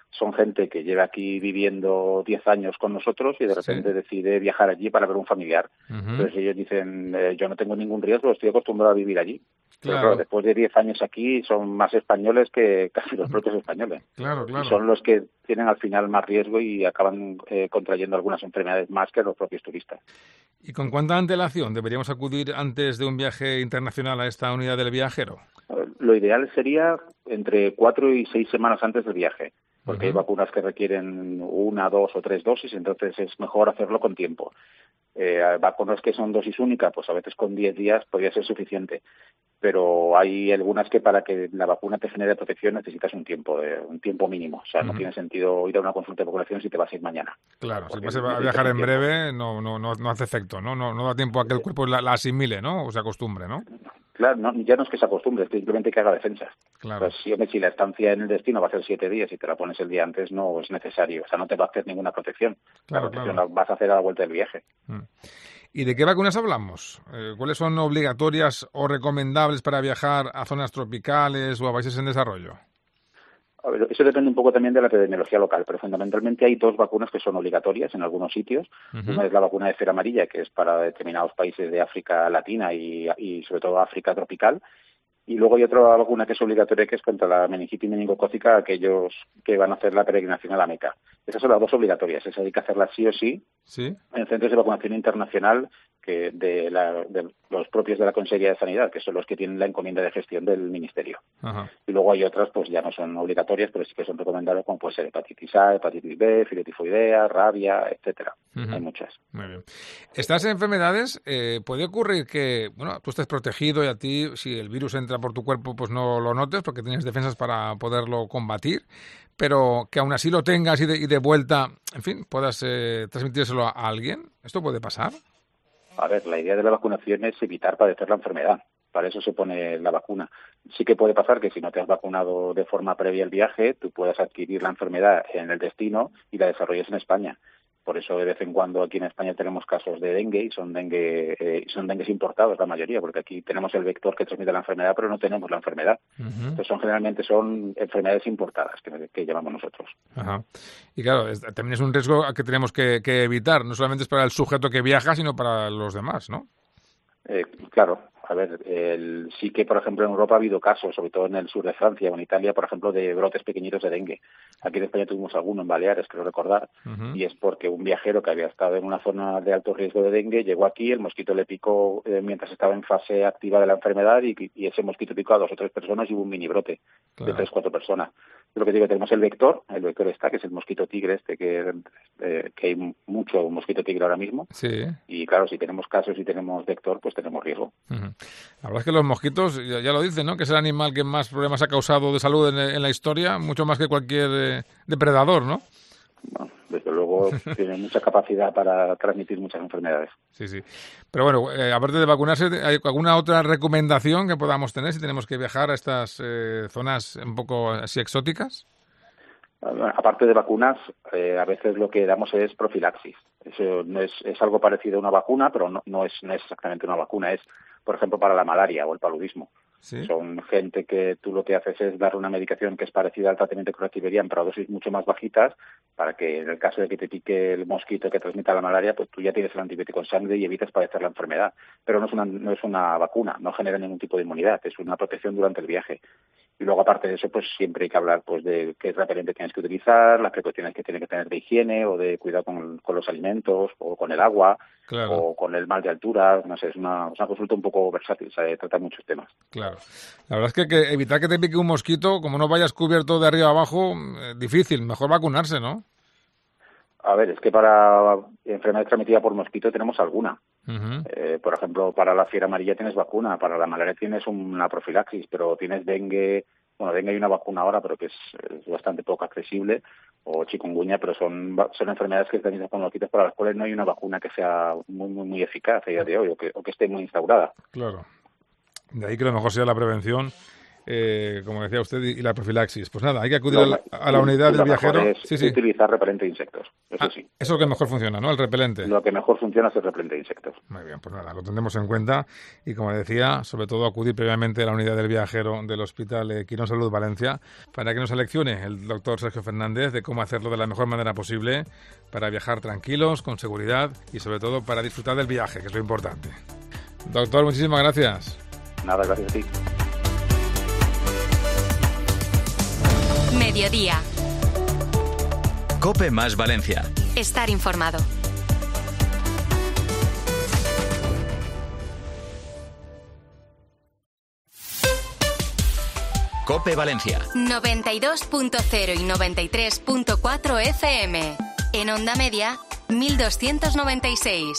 son gente que lleva aquí viviendo diez años con nosotros y de repente sí. decide viajar allí para ver un familiar. Uh-huh. Entonces ellos dicen, eh, yo no tengo ningún riesgo, estoy acostumbrado a vivir allí. Claro. Pero claro, después de diez años aquí son más españoles que casi los propios españoles. Claro, claro. Y son los que tienen al final más riesgo y acaban eh, contrayendo algunas enfermedades más que los propios turistas. ¿Y con cuánta antelación deberíamos acudir antes de un viaje internacional a esta unidad del viajero? Lo ideal sería entre cuatro y seis semanas antes del viaje, porque uh-huh. hay vacunas que requieren una, dos o tres dosis, entonces es mejor hacerlo con tiempo. Eh, vacunas que son dosis única, pues a veces con diez días podría ser suficiente, pero hay algunas que para que la vacuna te genere protección necesitas un tiempo, eh, un tiempo mínimo. O sea, uh-huh. no tiene sentido ir a una consulta de vacunación si te vas a ir mañana. Claro, si vas a viajar en breve no, no, no, no hace efecto, ¿no? No, no da tiempo a que el cuerpo la, la asimile, ¿no? O se acostumbre, ¿no? Claro, no, ya no es que se acostumbre, es simplemente que haga defensas. Claro. Pues, si, si la estancia en el destino va a ser siete días y te la pones el día antes, no es necesario. O sea, no te va a hacer ninguna protección. Claro, la protección claro. la vas a hacer a la vuelta del viaje. Mm. ¿Y de qué vacunas hablamos? Eh, ¿Cuáles son obligatorias o recomendables para viajar a zonas tropicales o a países en desarrollo? A ver, eso depende un poco también de la epidemiología local, pero fundamentalmente hay dos vacunas que son obligatorias en algunos sitios. Uh-huh. Una es la vacuna de cera amarilla, que es para determinados países de África Latina y, y sobre todo África tropical. Y luego hay otra vacuna que es obligatoria, que es contra la meningitis meningocócica a aquellos que van a hacer la peregrinación a la Meca. Esas son las dos obligatorias, esas hay que hacerlas sí o sí, ¿Sí? en centros de vacunación internacional que de, la, de los propios de la Consejería de Sanidad, que son los que tienen la encomienda de gestión del Ministerio. Ajá. Y luego hay otras, pues ya no son obligatorias, pero sí que son recomendables, como puede ser hepatitis A, hepatitis B, filetifoidea, rabia, etcétera. Uh-huh. Hay muchas. Muy bien. Estas enfermedades, eh, puede ocurrir que, bueno, tú estés protegido y a ti, si el virus entra por tu cuerpo, pues no lo notes porque tienes defensas para poderlo combatir, pero que aún así lo tengas y de, y de vuelta, en fin, puedas eh, transmitírselo a alguien. ¿Esto puede pasar? A ver, la idea de la vacunación es evitar padecer la enfermedad. Para eso se pone la vacuna. Sí que puede pasar que si no te has vacunado de forma previa al viaje, tú puedas adquirir la enfermedad en el destino y la desarrolles en España. Por eso de vez en cuando aquí en España tenemos casos de dengue y son dengue eh, son dengues importados la mayoría, porque aquí tenemos el vector que transmite la enfermedad, pero no tenemos la enfermedad. Uh-huh. Entonces son generalmente son enfermedades importadas que, que llamamos nosotros. Ajá. Y claro, es, también es un riesgo que tenemos que, que evitar, no solamente es para el sujeto que viaja, sino para los demás, ¿no? Eh, claro. A ver, el, sí que, por ejemplo, en Europa ha habido casos, sobre todo en el sur de Francia o en Italia, por ejemplo, de brotes pequeñitos de dengue. Aquí en España tuvimos alguno en Baleares, creo recordar, uh-huh. y es porque un viajero que había estado en una zona de alto riesgo de dengue llegó aquí, el mosquito le picó eh, mientras estaba en fase activa de la enfermedad y, y ese mosquito picó a dos o tres personas y hubo un mini brote claro. de tres o cuatro personas. Lo que digo, tenemos el vector, el vector está, que es el mosquito tigre este, que, eh, que hay mucho mosquito tigre ahora mismo. Sí. Y claro, si tenemos casos y tenemos vector, pues tenemos riesgo. Uh-huh. La verdad es que los mosquitos, ya, ya lo dicen, ¿no? Que es el animal que más problemas ha causado de salud en, en la historia, mucho más que cualquier eh, depredador, ¿no? Bueno, desde luego tiene mucha capacidad para transmitir muchas enfermedades. Sí, sí. Pero bueno, eh, aparte de vacunarse, ¿hay alguna otra recomendación que podamos tener si tenemos que viajar a estas eh, zonas un poco así exóticas? Bueno, aparte de vacunas, eh, a veces lo que damos es profilaxis. Eso no es, es algo parecido a una vacuna, pero no, no, es, no es exactamente una vacuna. Es, por ejemplo, para la malaria o el paludismo. ¿Sí? Son gente que tú lo que haces es dar una medicación que es parecida al tratamiento que recibirían, pero a dosis mucho más bajitas, para que en el caso de que te pique el mosquito que transmita la malaria, pues tú ya tienes el antibiótico en sangre y evitas padecer la enfermedad. Pero no es una, no es una vacuna, no genera ningún tipo de inmunidad, es una protección durante el viaje. Y luego, aparte de eso, pues siempre hay que hablar pues de qué repelente tienes que utilizar, las precauciones que tienes que tener de higiene o de cuidado con, con los alimentos o con el agua claro. o con el mal de altura. No sé, es una, es una consulta un poco versátil, se trata muchos temas. Claro. La verdad es que, que evitar que te pique un mosquito, como no vayas cubierto de arriba a abajo, eh, difícil. Mejor vacunarse, ¿no? A ver, es que para enfermedad transmitida por mosquito tenemos alguna. Uh-huh. Eh, por ejemplo, para la fiebre amarilla tienes vacuna, para la malaria tienes una profilaxis, pero tienes dengue, bueno, dengue hay una vacuna ahora, pero que es, es bastante poco accesible, o chikungunya, pero son son enfermedades que se transmiten por mosquitos para las cuales no hay una vacuna que sea muy muy muy eficaz a día de hoy, o que, o que esté muy instaurada. Claro. De ahí que lo mejor sea la prevención eh, como decía usted, y, y la profilaxis. Pues nada, hay que acudir Lo a la, me- a la unidad lo del mejor viajero. es Sí, sí. utilizar repelente de insectos, eso Ah, sí. eso es lo que mejor funciona, ¿no? El repelente. Lo que mejor funciona es el repelente de insectos. Muy bien, pues nada, lo tendremos en cuenta y, como decía, sobre todo acudir previamente a la unidad del viajero del Hospital eh, Quirón Salud Valencia para que nos seleccione el doctor Sergio Fernández de cómo hacerlo de la mejor manera posible para viajar tranquilos, con seguridad y, sobre todo, para disfrutar del viaje, que es lo importante. Doctor, muchísimas gracias. Nada, gracias a ti. Mediodía. COPE más Valencia. Estar informado. COPE Valencia. noventa y dos punto cero y noventa y tres punto cuatro F M. En onda media, mil doscientos noventa y seis.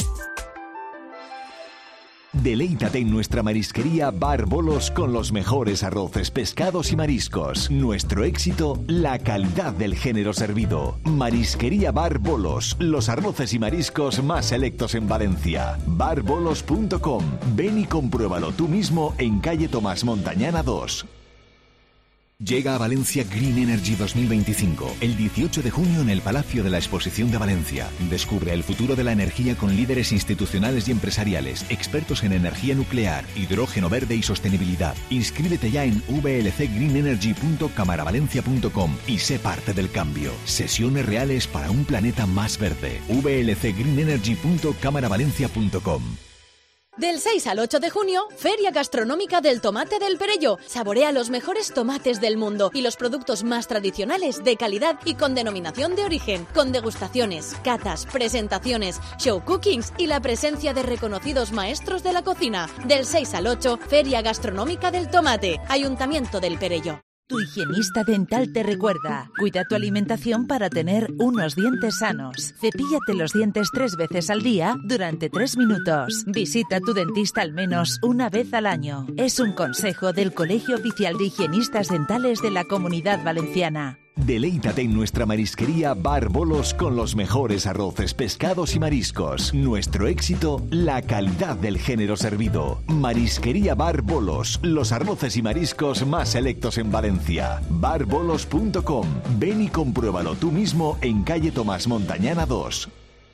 Deleítate en nuestra marisquería Bar Bolos con los mejores arroces, pescados y mariscos. Nuestro éxito, la calidad del género servido. Marisquería Bar Bolos, los arroces y mariscos más selectos en Valencia. bar bolos punto com. Ven y compruébalo tú mismo en calle Tomás Montañana dos. Llega a Valencia Green Energy dos mil veinticinco, el dieciocho de junio en el Palacio de la Exposición de Valencia. Descubre el futuro de la energía con líderes institucionales y empresariales, expertos en energía nuclear, hidrógeno verde y sostenibilidad. Inscríbete ya en v l c green energy punto camaravalencia punto com y sé parte del cambio. Sesiones reales para un planeta más verde. v l c green energy punto camaravalencia punto com. Del seis al ocho de junio, Feria Gastronómica del Tomate del Perelló. Saborea los mejores tomates del mundo y los productos más tradicionales, de calidad y con denominación de origen, con degustaciones, catas, presentaciones, show cookings y la presencia de reconocidos maestros de la cocina. Del seis al ocho, Feria Gastronómica del Tomate, Ayuntamiento del Perelló. Tu higienista dental te recuerda, cuida tu alimentación para tener unos dientes sanos. Cepíllate los dientes tres veces al día durante tres minutos. Visita a tu dentista al menos una vez al año. Es un consejo del Colegio Oficial de Higienistas Dentales de la Comunidad Valenciana. Deleítate en nuestra marisquería Bar Bolos con los mejores arroces, pescados y mariscos. Nuestro éxito, la calidad del género servido. Marisquería Bar Bolos, los arroces y mariscos más selectos en Valencia. bar bolos punto com. Ven y compruébalo tú mismo en calle Tomás Montañana dos.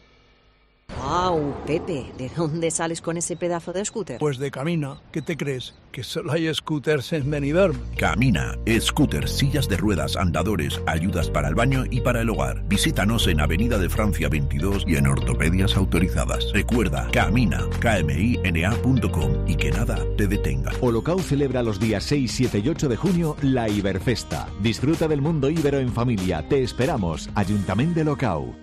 ¡Wow, Pepe! ¿De dónde sales con ese pedazo de scooter? Pues de Camina. ¿Qué te crees? ¿Que solo hay scooters en Benidorm? Camina, scooters, sillas de ruedas, andadores, ayudas para el baño y para el hogar. Visítanos en Avenida de Francia veintidós y en ortopedias autorizadas. Recuerda, Camina, k m i n a punto com y que nada te detenga. Olocau celebra los días seis, siete y ocho de junio la Iberfesta. Disfruta del mundo íbero en familia. Te esperamos. Ayuntamiento de Olocau.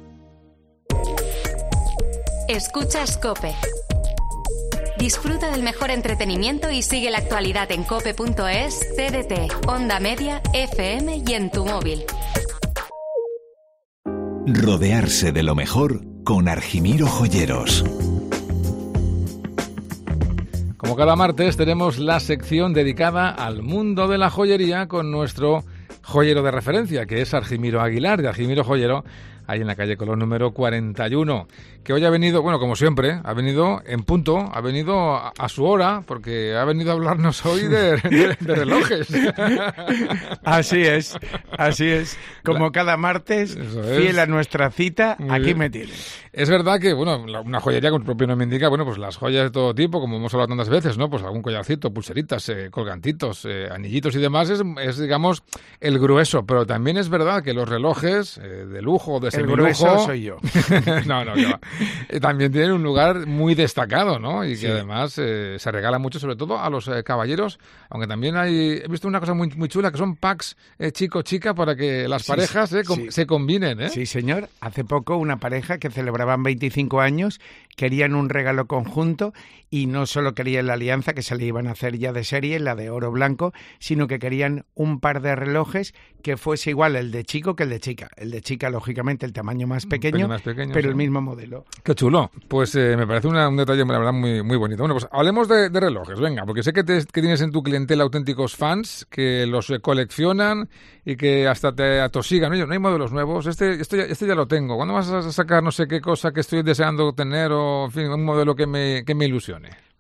Escuchas COPE. Disfruta del mejor entretenimiento y sigue la actualidad en cope punto es, C D T, Onda Media, F M y en tu móvil. Rodearse de lo mejor con Argimiro Joyeros. Como cada martes tenemos la sección dedicada al mundo de la joyería con nuestro joyero de referencia, que es Argimiro Aguilar, de Argimiro Joyero, ahí en la calle Colón número cuarenta y uno, que hoy ha venido, bueno, como siempre, ha venido en punto, ha venido a, a su hora, porque ha venido a hablarnos hoy de, de, de relojes. Así es, así es. Como cada martes, fiel a nuestra cita, Muy aquí bien. me tienes. Es verdad que, bueno, la- una joyería, como el propio nombre indica, bueno, pues las joyas de todo tipo, como hemos hablado tantas veces, ¿no? Pues algún collarcito, pulseritas, eh, colgantitos, eh, anillitos y demás, es, es, digamos, el grueso. Pero también es verdad que los relojes eh, de lujo, de El semilujo... grueso soy yo. no, no, que va. Eh, también tienen un lugar muy destacado, ¿no? Y que Sí. además eh, se regala mucho, sobre todo a los eh, caballeros, aunque también hay... He visto una cosa muy, muy chula, que son packs eh, chico-chica para que las Sí, parejas eh, com- sí. se combinen, ¿eh? Sí, señor. Hace poco una pareja que celebraban veinticinco años querían un regalo conjunto y no solo querían la alianza que se le iban a hacer ya de serie, la de oro blanco, sino que querían un par de relojes que fuese igual el de chico que el de chica. El de chica, lógicamente, el tamaño más pequeño, pelín más pequeño, pero sí. el mismo modelo. Qué chulo. Pues eh, me parece una- un detalle, la verdad, muy, muy bonito. Bueno, pues hablemos de, de relojes, venga, porque sé que, te- que tienes en tu clientela auténticos fans que los eh, coleccionan y que hasta te atosigan. Oye, no hay modelos nuevos, este, este, ya, este ya lo tengo. ¿Cuándo vas a sacar no sé qué cosa que estoy deseando tener o, en fin, un modelo que me, que me ilusione?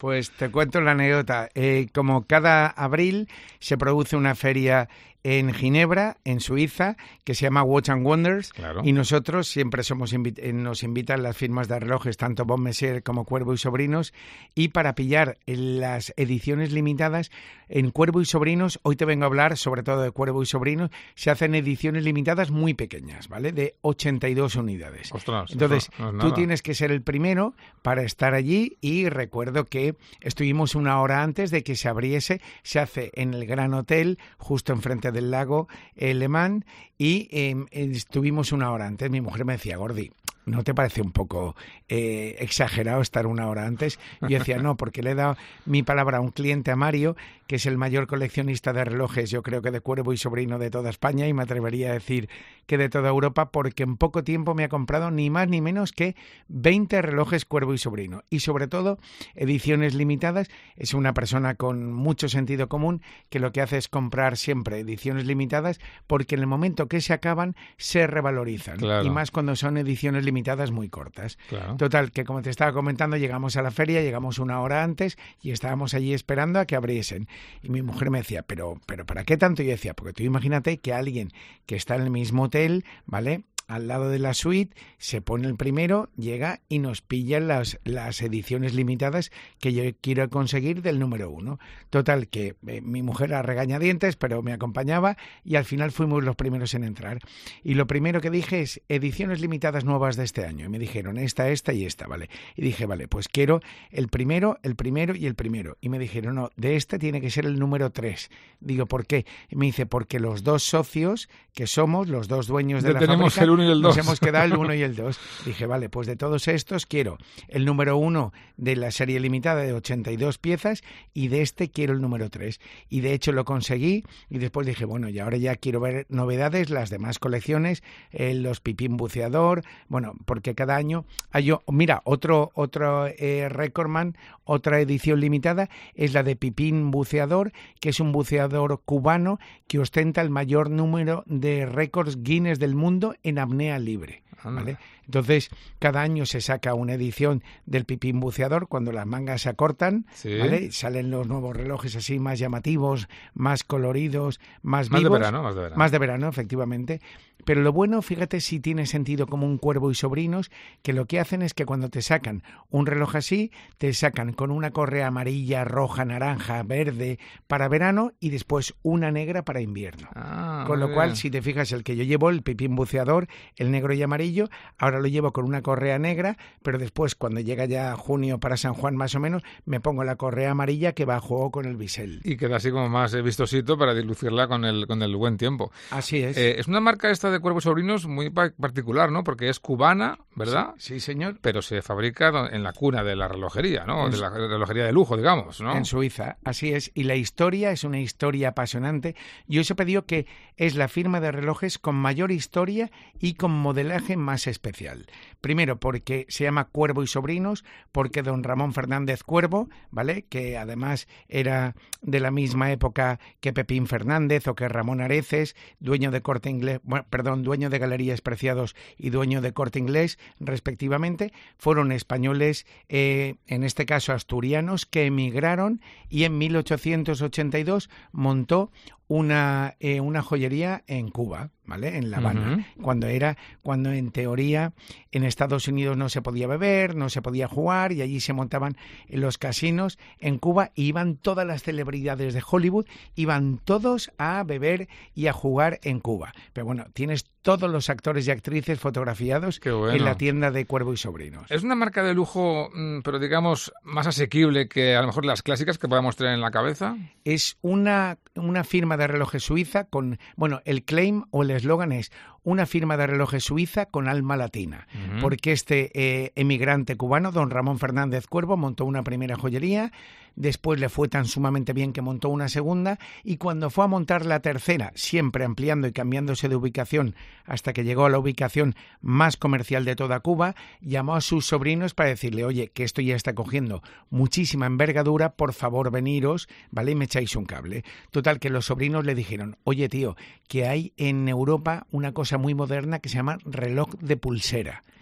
Pues te cuento la anécdota. Eh, como cada abril se produce una feria en Ginebra, en Suiza, que se llama Watch and Wonders, claro. Y nosotros siempre somos invi- nos invitan las firmas de relojes, tanto Bon Messier como Cuervo y Sobrinos, y para pillar las ediciones limitadas, en Cuervo y Sobrinos, hoy te vengo a hablar sobre todo de Cuervo y Sobrinos, se hacen ediciones limitadas muy pequeñas, ¿vale? De ochenta y dos unidades. Ostras, Entonces, no, no es tú nada. tienes que ser el primero para estar allí, y recuerdo que estuvimos una hora antes de que se abriese, se hace en el Gran Hotel, justo enfrente del lago eh, Le Mans, y eh, estuvimos una hora antes. Mi mujer me decía, Gordi, ¿no te parece un poco eh, exagerado estar una hora antes? Y yo decía, no, porque le he dado mi palabra a un cliente, a Mario, que es el mayor coleccionista de relojes, yo creo que de Cuervo y Sobrino de toda España, y me atrevería a decir que de toda Europa, porque en poco tiempo me ha comprado ni más ni menos que veinte relojes Cuervo y Sobrino, y sobre todo ediciones limitadas. Es una persona con mucho sentido común que lo que hace es comprar siempre ediciones limitadas, porque en el momento que se acaban se revalorizan, Claro. y más cuando son ediciones limitadas muy cortas. Claro. Total, que como te estaba comentando, llegamos a la feria, llegamos una hora antes y estábamos allí esperando a que abriesen. Y mi mujer me decía, pero, pero ¿para qué tanto? Y yo decía, porque tú imagínate que alguien que está en el mismo hotel, ¿vale?, al lado de la suite, se pone el primero, llega y nos pillan las, las ediciones limitadas que yo quiero conseguir del número uno. Total, que eh, mi mujer a regañadientes, pero me acompañaba, y al final fuimos los primeros en entrar. Y lo primero que dije es, ediciones limitadas nuevas de este año. Y me dijeron, esta, esta y esta, ¿vale? Y dije, vale, pues quiero el primero, el primero y el primero. Y me dijeron, no, de este tiene que ser el número tres. Digo, ¿por qué? Y me dice, porque los dos socios que somos, los dos dueños de Ya la tenemos fábrica, el uno y el nos dos. hemos quedado el uno y el dos. Dije, vale, pues de todos estos quiero el número uno de la serie limitada de ochenta y dos piezas, y de este quiero el número tres. Y de hecho lo conseguí, y después dije, bueno, y ahora ya quiero ver novedades, las demás colecciones, eh, los Pipín Buceador, bueno, porque cada año hay yo, mira, otro otro eh, Recordman, otra edición limitada, es la de Pipín Buceador, que es un buceador cubano que ostenta el mayor número de récords Guinness del mundo en apnea libre, ¿vale? Entonces, cada año se saca una edición del Pipín Buceador cuando las mangas se acortan, Sí. ¿vale? Salen los nuevos relojes así más llamativos, más coloridos, más Más de vivos. verano, más de verano. Más de verano, efectivamente. Pero lo bueno, fíjate si tiene sentido como un Cuervo y Sobrinos, que lo que hacen es que cuando te sacan un reloj así, te sacan con una correa amarilla, roja, naranja, verde para verano, y después una negra para invierno. Ah, con lo muy cual, bien. si te fijas, el que yo llevo, el Pipín Buceador, el negro y amarillo, ahora lo llevo con una correa negra, pero después, cuando llega ya junio para San Juan más o menos, me pongo la correa amarilla que va a juego con el bisel. Y queda así como más eh, vistosito para dilucirla con el, con el buen tiempo. Así es. Eh, es una marca esta de Cuervos Sobrinos muy pa- particular, ¿no? Porque es cubana, ¿verdad? Sí, sí, señor. Pero se fabrica do- en la cuna de la relojería, ¿no? En De su- la relojería de lujo, digamos, ¿no? En Suiza, así es. Y la historia es una historia apasionante. Yo os he pedido que es la firma de relojes con mayor historia y con modelaje más especial. Primero, porque se llama Cuervo y Sobrinos, porque don Ramón Fernández Cuervo, ¿vale?, que además era de la misma época que Pepín Fernández o que Ramón Areces, dueño de Corte Inglés, bueno, perdón, dueño de Galerías Preciados y dueño de Corte Inglés, respectivamente, fueron españoles, eh, en este caso asturianos, que emigraron, y en mil ochocientos ochenta y dos montó una, eh, una joyería en Cuba, ¿vale?, en La Habana, Ujú. cuando era, cuando en teoría en Estados Unidos no se podía beber, no se podía jugar, y allí se montaban en los casinos en Cuba, y iban todas las celebridades de Hollywood, iban todos a beber y a jugar en Cuba. Pero bueno, tienes todos los actores y actrices fotografiados bueno. en la tienda de Cuervo y Sobrinos. Es una marca de lujo, mm, pero digamos más asequible que a lo mejor las clásicas que podamos tener en la cabeza. Es una, una firma de relojes suiza con, bueno, el claim o el eslogan es una firma de relojes suiza con alma latina, Ujú. porque este eh, emigrante cubano, don Ramón Fernández Cuervo, montó una primera joyería, después le fue tan sumamente bien que montó una segunda, y cuando fue a montar la tercera, siempre ampliando y cambiándose de ubicación hasta que llegó a la ubicación más comercial de toda Cuba, llamó a sus sobrinos para decirle, oye, que esto ya está cogiendo muchísima envergadura, por favor veniros, ¿vale?, y me echáis un cable. Total, que los sobrinos le dijeron, oye tío, que hay en Europa una cosa muy moderna que se llama reloj de pulsera.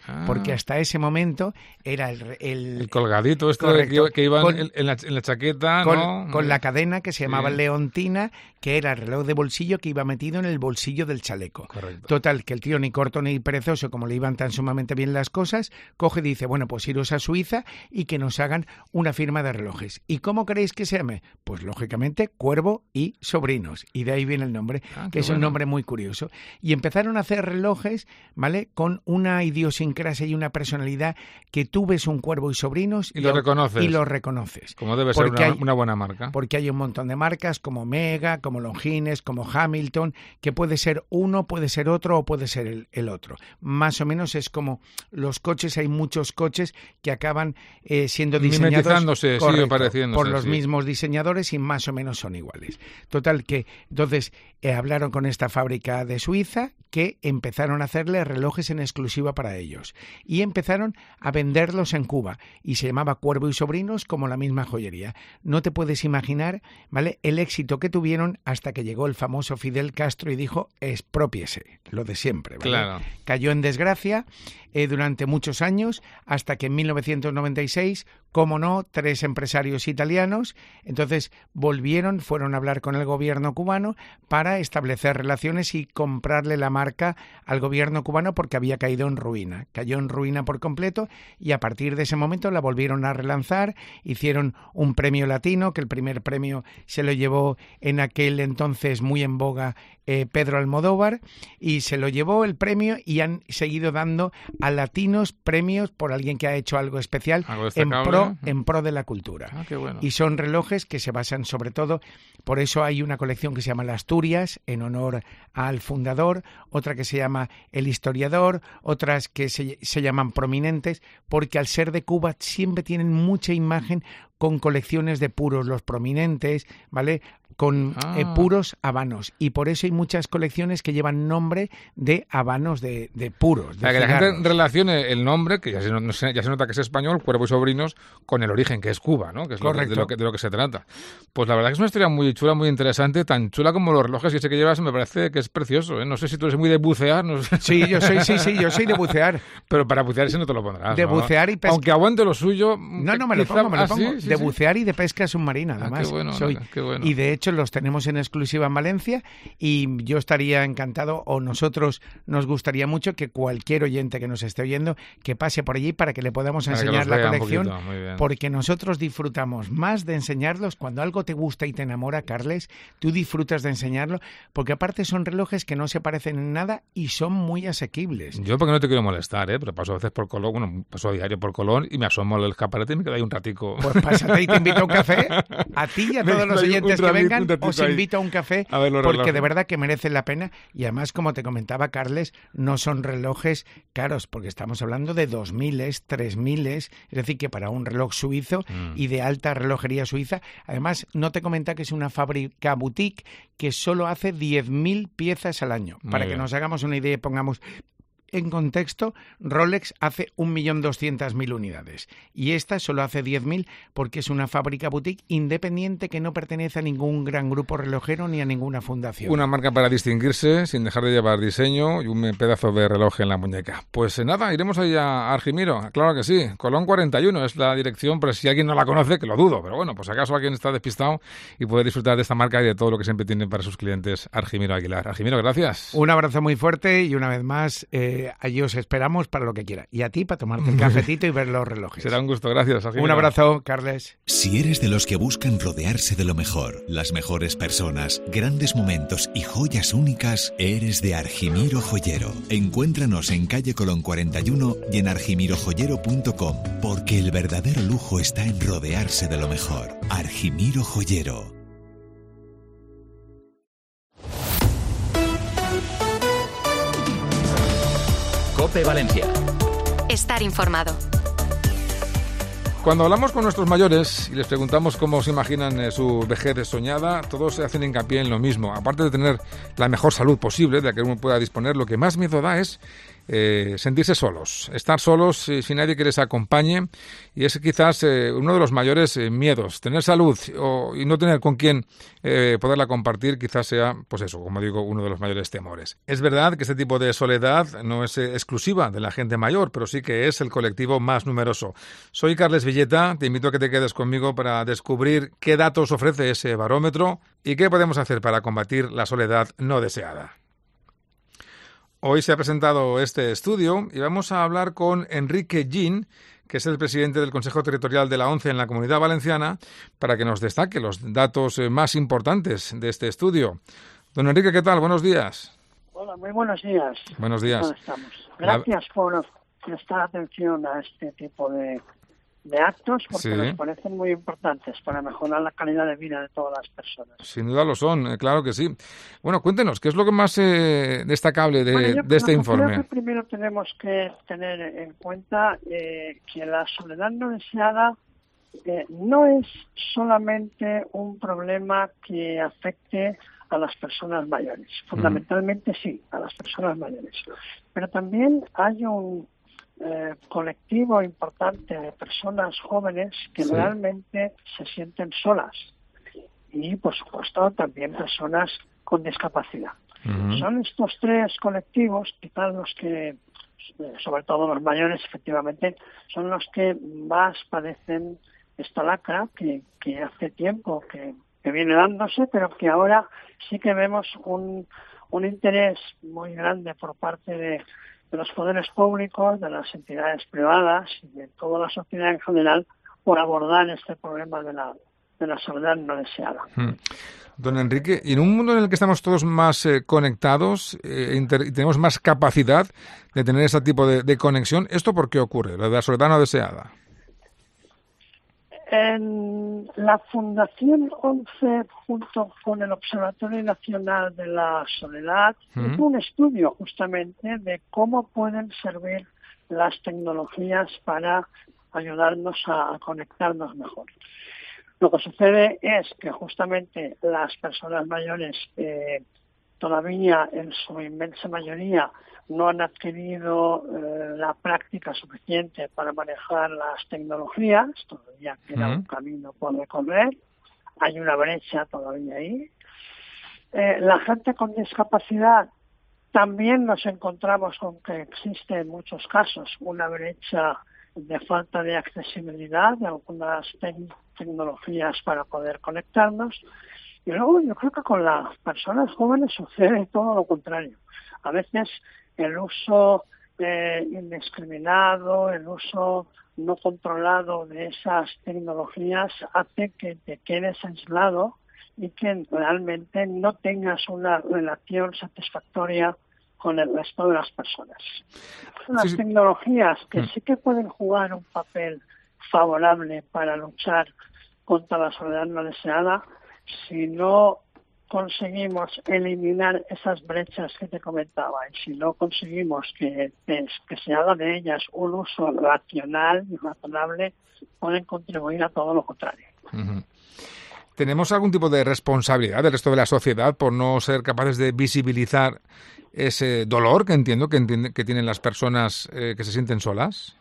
ah. porque hasta ese momento era el... El, el colgadito este que, que iba con, en, la, en la chaqueta, con, ¿no? Con la cadena que se llamaba sí. leontina, que era el reloj de bolsillo que iba metido en el bolsillo del chaleco. Correcto. Total, que el tío ni corto ni perezoso, como le iban tan sumamente bien las cosas, coge y dice, bueno, pues iros a Suiza y que nos hagan una firma de relojes. ¿Y cómo queréis que se llame? Pues lógicamente Cuervo y Sobrinos. Y de ahí viene el nombre, ah, que es bueno. un nombre muy curioso. Y empezaron a hacer relojes, ¿vale? Con una idiosincrasia y una personalidad que tú ves un Cuervo y Sobrinos y, y lo reconoces. Y lo reconoces. Como debe ser una, hay, una buena marca. Porque hay un montón de marcas como Mega, como Longines, como Hamilton, que puede ser uno, puede ser otro o puede ser el, el otro. Más o menos es como los coches, hay muchos coches que acaban eh, siendo diseñados correcto, por los sí. mismos diseñadores y más o menos son iguales. Total que entonces eh, hablaron con esta fábrica de Suiza que empezaron a hacerle relojes en exclusiva para ellos y empezaron a venderlos en Cuba y se llamaba Cuervo y Sobrinos como la misma joyería. No te puedes imaginar, ¿vale?, el éxito que tuvieron hasta que llegó el famoso Fidel Castro y dijo expropiese, lo de siempre, ¿vale? Claro. Cayó en desgracia eh, durante muchos años hasta que en mil novecientos noventa y seis, como no, tres empresarios italianos entonces volvieron, fueron a hablar con el gobierno cubano para establecer relaciones y comprarle la marca al gobierno cubano porque había caído en ruina, cayó en ruina por completo y a partir de ese momento la volvieron a relanzar, hicieron un premio latino, que el primer premio se lo llevó en aquel entonces muy en boga eh, Pedro Almodóvar y se lo llevó el premio y han seguido dando a latinos premios por alguien que ha hecho algo especial algo en pro, en pro de la cultura. Ah, qué bueno. Y son relojes que se basan sobre todo, por eso hay una colección que se llama la Asturias, en honor al fundador, otra que se llama El Historiador, otras que se, se llaman Prominentes, porque al ser de Cuba siempre tienen mucha imagen con colecciones de puros, los Prominentes, ¿vale?, con ah. eh, puros habanos. Y por eso hay muchas colecciones que llevan nombre de habanos de, de puros. De Para que cigarros. la gente relacione el nombre, que ya se, no, ya se nota que es español, Cuervo y Sobrinos, con el origen, que es Cuba, ¿no? Que es lo que, de, lo que, de lo que se trata. Pues la verdad que es una historia muy chula, muy interesante, tan chula como los relojes que ese que llevas, me parece que es precioso, ¿eh? No sé si tú eres muy de bucear. No sé. Sí, yo soy, sí, sí, yo soy de bucear. Pero para bucear ese no te lo pondrás, De ¿no? bucear y pesca. Aunque aguante lo suyo. No, no, me lo quizá... pongo, me lo ah, pongo. ¿sí? Sí, de sí. bucear y de pesca submarina, además. Ah, qué bueno, soy. qué bueno. Y de hecho los tenemos en exclusiva en Valencia y yo estaría encantado, o nosotros nos gustaría mucho que cualquier oyente que nos esté oyendo que pase por allí para que le podamos para enseñar la colección, poquito, porque nosotros disfrutamos más de enseñarlos. Cuando algo te gusta y te enamora, Carles, tú disfrutas de enseñarlo, porque aparte son relojes que no se parecen en nada y son muy asequibles. Yo porque no te quiero molestar, ¿eh? Pero paso a veces por Colón, bueno, paso a diario por Colón y me asomo al escaparate y me quedo ahí un ratico. Pues pásate y te invito a un café, a ti y a todos los oyentes que vengan, os invito a un café, a ver porque relojes. De verdad que merecen la pena y además, como te comentaba Carles, no son relojes caros, porque estamos hablando de dos miles, tres miles, es decir, que para un reloj suizo mm. y de alta relojería suiza, además no te comenta que es una fábrica boutique que solo hace diez mil piezas al año. Muy para bien. Que nos hagamos una idea y pongamos en contexto, Rolex hace un millón doscientas mil unidades y esta solo hace diez mil porque es una fábrica boutique independiente que no pertenece a ningún gran grupo relojero ni a ninguna fundación. Una marca para distinguirse sin dejar de llevar diseño y un pedazo de reloj en la muñeca. Pues nada, iremos ahí a Argimiro, claro que sí. Colón cuarenta y uno es la dirección, pero si alguien no la conoce, que lo dudo, pero bueno, pues acaso alguien está despistado y puede disfrutar de esta marca y de todo lo que siempre tienen para sus clientes Argimiro Aguilar. Argimiro, gracias. Un abrazo muy fuerte y una vez más eh, allí os esperamos para lo que quiera. Y a ti para tomarte el cafetito y ver los relojes. Será un gusto, gracias. Argimiro. Un abrazo, Carles. Si eres de los que buscan rodearse de lo mejor, las mejores personas, grandes momentos y joyas únicas, eres de Argimiro Joyero. Encuéntranos en calle Colón cuarenta y uno y en argimiro joyero punto com, porque el verdadero lujo está en rodearse de lo mejor. Argimiro Joyero. COPE Valencia. Estar informado. Cuando hablamos con nuestros mayores y les preguntamos cómo se imaginan eh, su vejez soñada, todos se hacen hincapié en lo mismo. Aparte de tener la mejor salud posible de la que uno pueda disponer, lo que más miedo da es eh, sentirse solos, estar solos eh, sin nadie que les acompañe, y es quizás eh, uno de los mayores eh, miedos. Tener salud o, y no tener con quién eh, poderla compartir quizás sea, pues eso, como digo, uno de los mayores temores. Es verdad que este tipo de soledad no es eh, exclusiva de la gente mayor, pero sí que es el colectivo más numeroso. Soy Carles Villeta, te invito a que te quedes conmigo para descubrir qué datos ofrece ese barómetro y qué podemos hacer para combatir la soledad no deseada. Hoy se ha presentado este estudio y vamos a hablar con Enrique Gin, que es el presidente del Consejo Territorial de la ONCE en la Comunidad Valenciana, para que nos destaque los datos más importantes de este estudio. Don Enrique, ¿qué tal? Buenos días. Hola, muy buenos días. Buenos días. ¿Cómo estamos? Gracias la... por prestar atención a este tipo de, de actos, porque sí. nos parecen muy importantes para mejorar la calidad de vida de todas las personas. Sin duda lo son, eh, claro que sí. Bueno, cuéntenos, ¿qué es lo que más eh, destacable de, bueno, yo, de este informe? Creo que primero tenemos que tener en cuenta eh, que la soledad no deseada eh, no es solamente un problema que afecte a las personas mayores. Fundamentalmente mm. sí, a las personas mayores. Pero también hay un Eh, colectivo importante de personas jóvenes que sí. realmente se sienten solas y, por supuesto, también personas con discapacidad. Uh-huh. Son estos tres colectivos, quizás los que, sobre todo los mayores, efectivamente, son los que más padecen esta lacra que, que hace tiempo que, que viene dándose, pero que ahora sí que vemos un, un interés muy grande por parte de de los poderes públicos, de las entidades privadas y de toda la sociedad en general por abordar este problema de la, de la soledad no deseada. Hmm. Don Enrique, y en un mundo en el que estamos todos más eh, conectados eh, inter- y tenemos más capacidad de tener ese tipo de, de conexión, ¿esto por qué ocurre, la de la soledad no deseada? En la Fundación ONCE, junto con el Observatorio Nacional de la Soledad, uh-huh. hizo un estudio justamente de cómo pueden servir las tecnologías para ayudarnos a, a conectarnos mejor. Lo que sucede es que justamente las personas mayores eh, todavía en su inmensa mayoría no han adquirido eh, la práctica suficiente para manejar las tecnologías, todavía queda uh-huh. un camino por recorrer, hay una brecha todavía ahí. Eh, la gente con discapacidad también nos encontramos con que existe en muchos casos una brecha de falta de accesibilidad de algunas te- tecnologías para poder conectarnos. Y luego yo creo que con las personas jóvenes sucede todo lo contrario. A veces el uso eh, indiscriminado, el uso no controlado de esas tecnologías hace que te quedes aislado y que realmente no tengas una relación satisfactoria con el resto de las personas. Son las sí, sí. tecnologías que mm. sí que pueden jugar un papel favorable para luchar contra la soledad no deseada si no conseguimos eliminar esas brechas que te comentaba y si no conseguimos que, que, que se haga de ellas un uso racional y razonable, pueden contribuir a todo lo contrario. Uh-huh. ¿Tenemos algún tipo de responsabilidad del resto de la sociedad por no ser capaces de visibilizar ese dolor que entiendo que, entiende, que tienen las personas eh, que se sienten solas?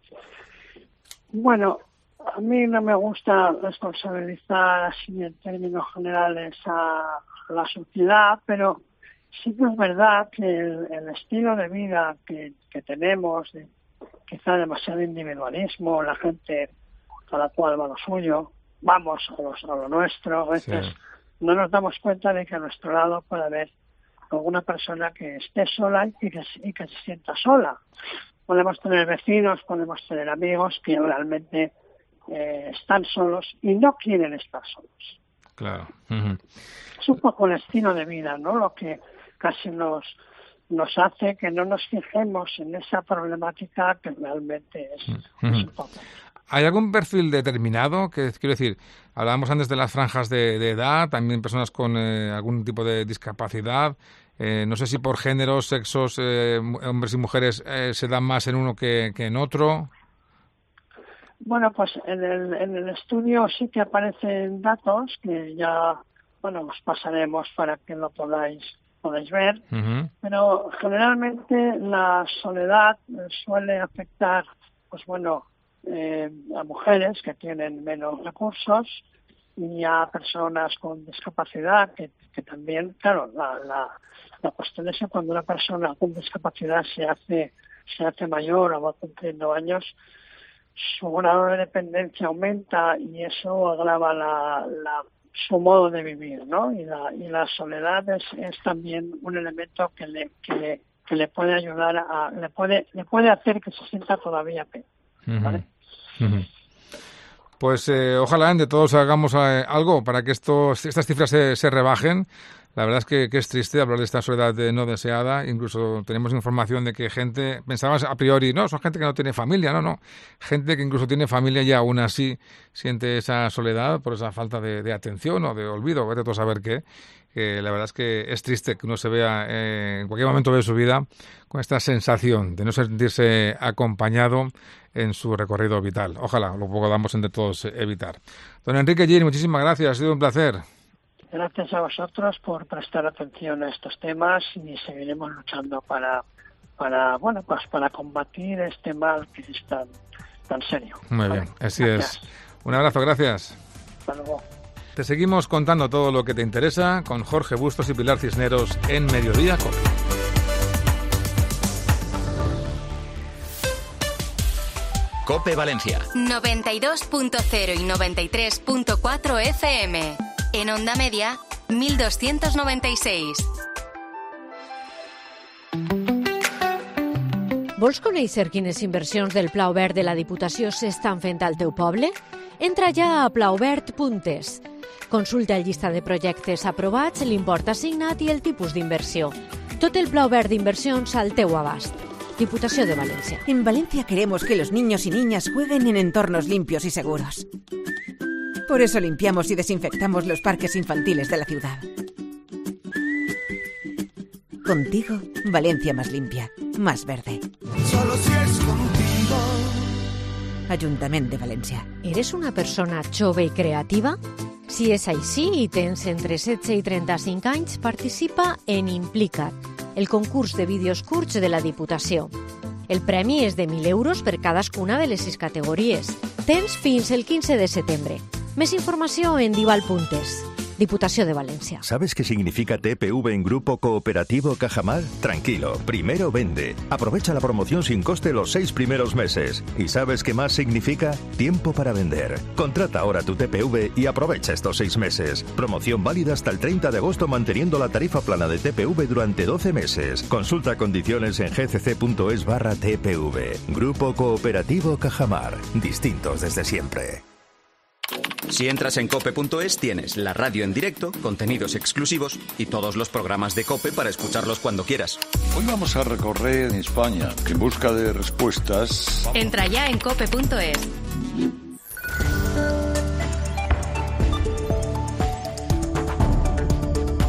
Bueno, a mí no me gusta responsabilizar así en términos generales a la sociedad, pero sí que es verdad que el, el estilo de vida que, que tenemos, de, quizá demasiado individualismo, la gente cada cual va a lo suyo, vamos a, los, a lo nuestro, a veces sí. no nos damos cuenta de que a nuestro lado puede haber alguna persona que esté sola y que, y que se sienta sola. Podemos tener vecinos, podemos tener amigos que realmente Eh, están solos y no quieren estar solos. Claro. Uh-huh. Es un poco el estilo de vida, ¿no? Lo que casi nos nos hace que no nos fijemos en esa problemática que realmente es, uh-huh. es importante. ¿Hay algún perfil determinado? Que quiero decir, hablábamos antes de las franjas de, de edad, también personas con eh, algún tipo de discapacidad. Eh, no sé si por géneros, sexos, eh, hombres y mujeres eh, se dan más en uno que, que en otro. Bueno, pues en el, en el estudio sí que aparecen datos que ya, bueno, os pasaremos para que lo podáis podéis ver, Uh-huh. pero generalmente la soledad suele afectar, pues bueno, eh, a mujeres que tienen menos recursos y a personas con discapacidad, que, que también, claro, la, la, la cuestión es que cuando una persona con discapacidad se hace, se hace mayor o va cumpliendo años, su grado de dependencia aumenta y eso agrava la, la, su modo de vivir, ¿no? Y la, y la soledad es, es también un elemento que le, que le, que le puede ayudar a, le puede, le puede hacer que se sienta todavía peor, ¿vale? Uh-huh. Uh-huh. Pues eh, ojalá entre todos hagamos eh, algo para que estos, estas cifras se, se rebajen. La verdad es que, que es triste hablar de esta soledad de no deseada. Incluso tenemos información de que gente, pensabas a priori, no, son gente que no tiene familia, no, no. Gente que incluso tiene familia y aún así siente esa soledad por esa falta de, de atención o de olvido, vete tú a saber qué. Que la verdad es que es triste que uno se vea eh, en cualquier momento de su vida con esta sensación de no sentirse acompañado en su recorrido vital. Ojalá lo podamos entre todos evitar. Don Enrique Gil, muchísimas gracias, ha sido un placer. Gracias a vosotros por prestar atención a estos temas y seguiremos luchando para, para bueno, pues para combatir este mal que es tan, tan serio. Muy bien, así es. Un abrazo, gracias. Hasta luego. Te seguimos contando todo lo que te interesa con Jorge Bustos y Pilar Cisneros en Mediodía COPE. COPE Valencia. noventa y dos punto cero y noventa y tres punto cuatro F M. En onda media, mil doscientos noventa y seis. Vols conèixer quines inversions del Pla Obert de la Diputació s'estan fent al teu poble? Entra ja a plaobert punt es. Consulta el llistat de projectes aprovats, l'import assignat i el tipus d'inversió. Tot el Pla Obert d'inversions al teu abast. Diputació de Valencia. En Valencia queremos que los niños y niñas jueguen en entornos limpios y seguros. Por eso limpiamos y desinfectamos los parques infantiles de la ciudad. Contigo, Valencia más limpia, más verde. Solo si es contigo. Ajuntament de València. Eres una persona jove i creativa? Si és així i tens entre setze i trenta-cinc anys, participa en Implica't, el concurs de vídeos curts de la Diputació. El premi és de mil euros per cadascuna de les sis categories. Tens fins el quinze de setembre. Més informació en dival punt es. Diputació de Valencia. ¿Sabes qué significa T P V en Grupo Cooperativo Cajamar? Tranquilo, primero vende. Aprovecha la promoción sin coste los seis primeros meses. ¿Y sabes qué más significa? Tiempo para vender. Contrata ahora tu T P V y aprovecha estos seis meses. Promoción válida hasta el treinta de agosto manteniendo la tarifa plana de T P V durante doce meses. Consulta condiciones en gcc.es barra T P V. Grupo Cooperativo Cajamar. Distintos desde siempre. Si entras en cope punto es tienes la radio en directo, contenidos exclusivos y todos los programas de COPE para escucharlos cuando quieras. Hoy vamos a recorrer España en busca de respuestas. Entra ya en cope punto es.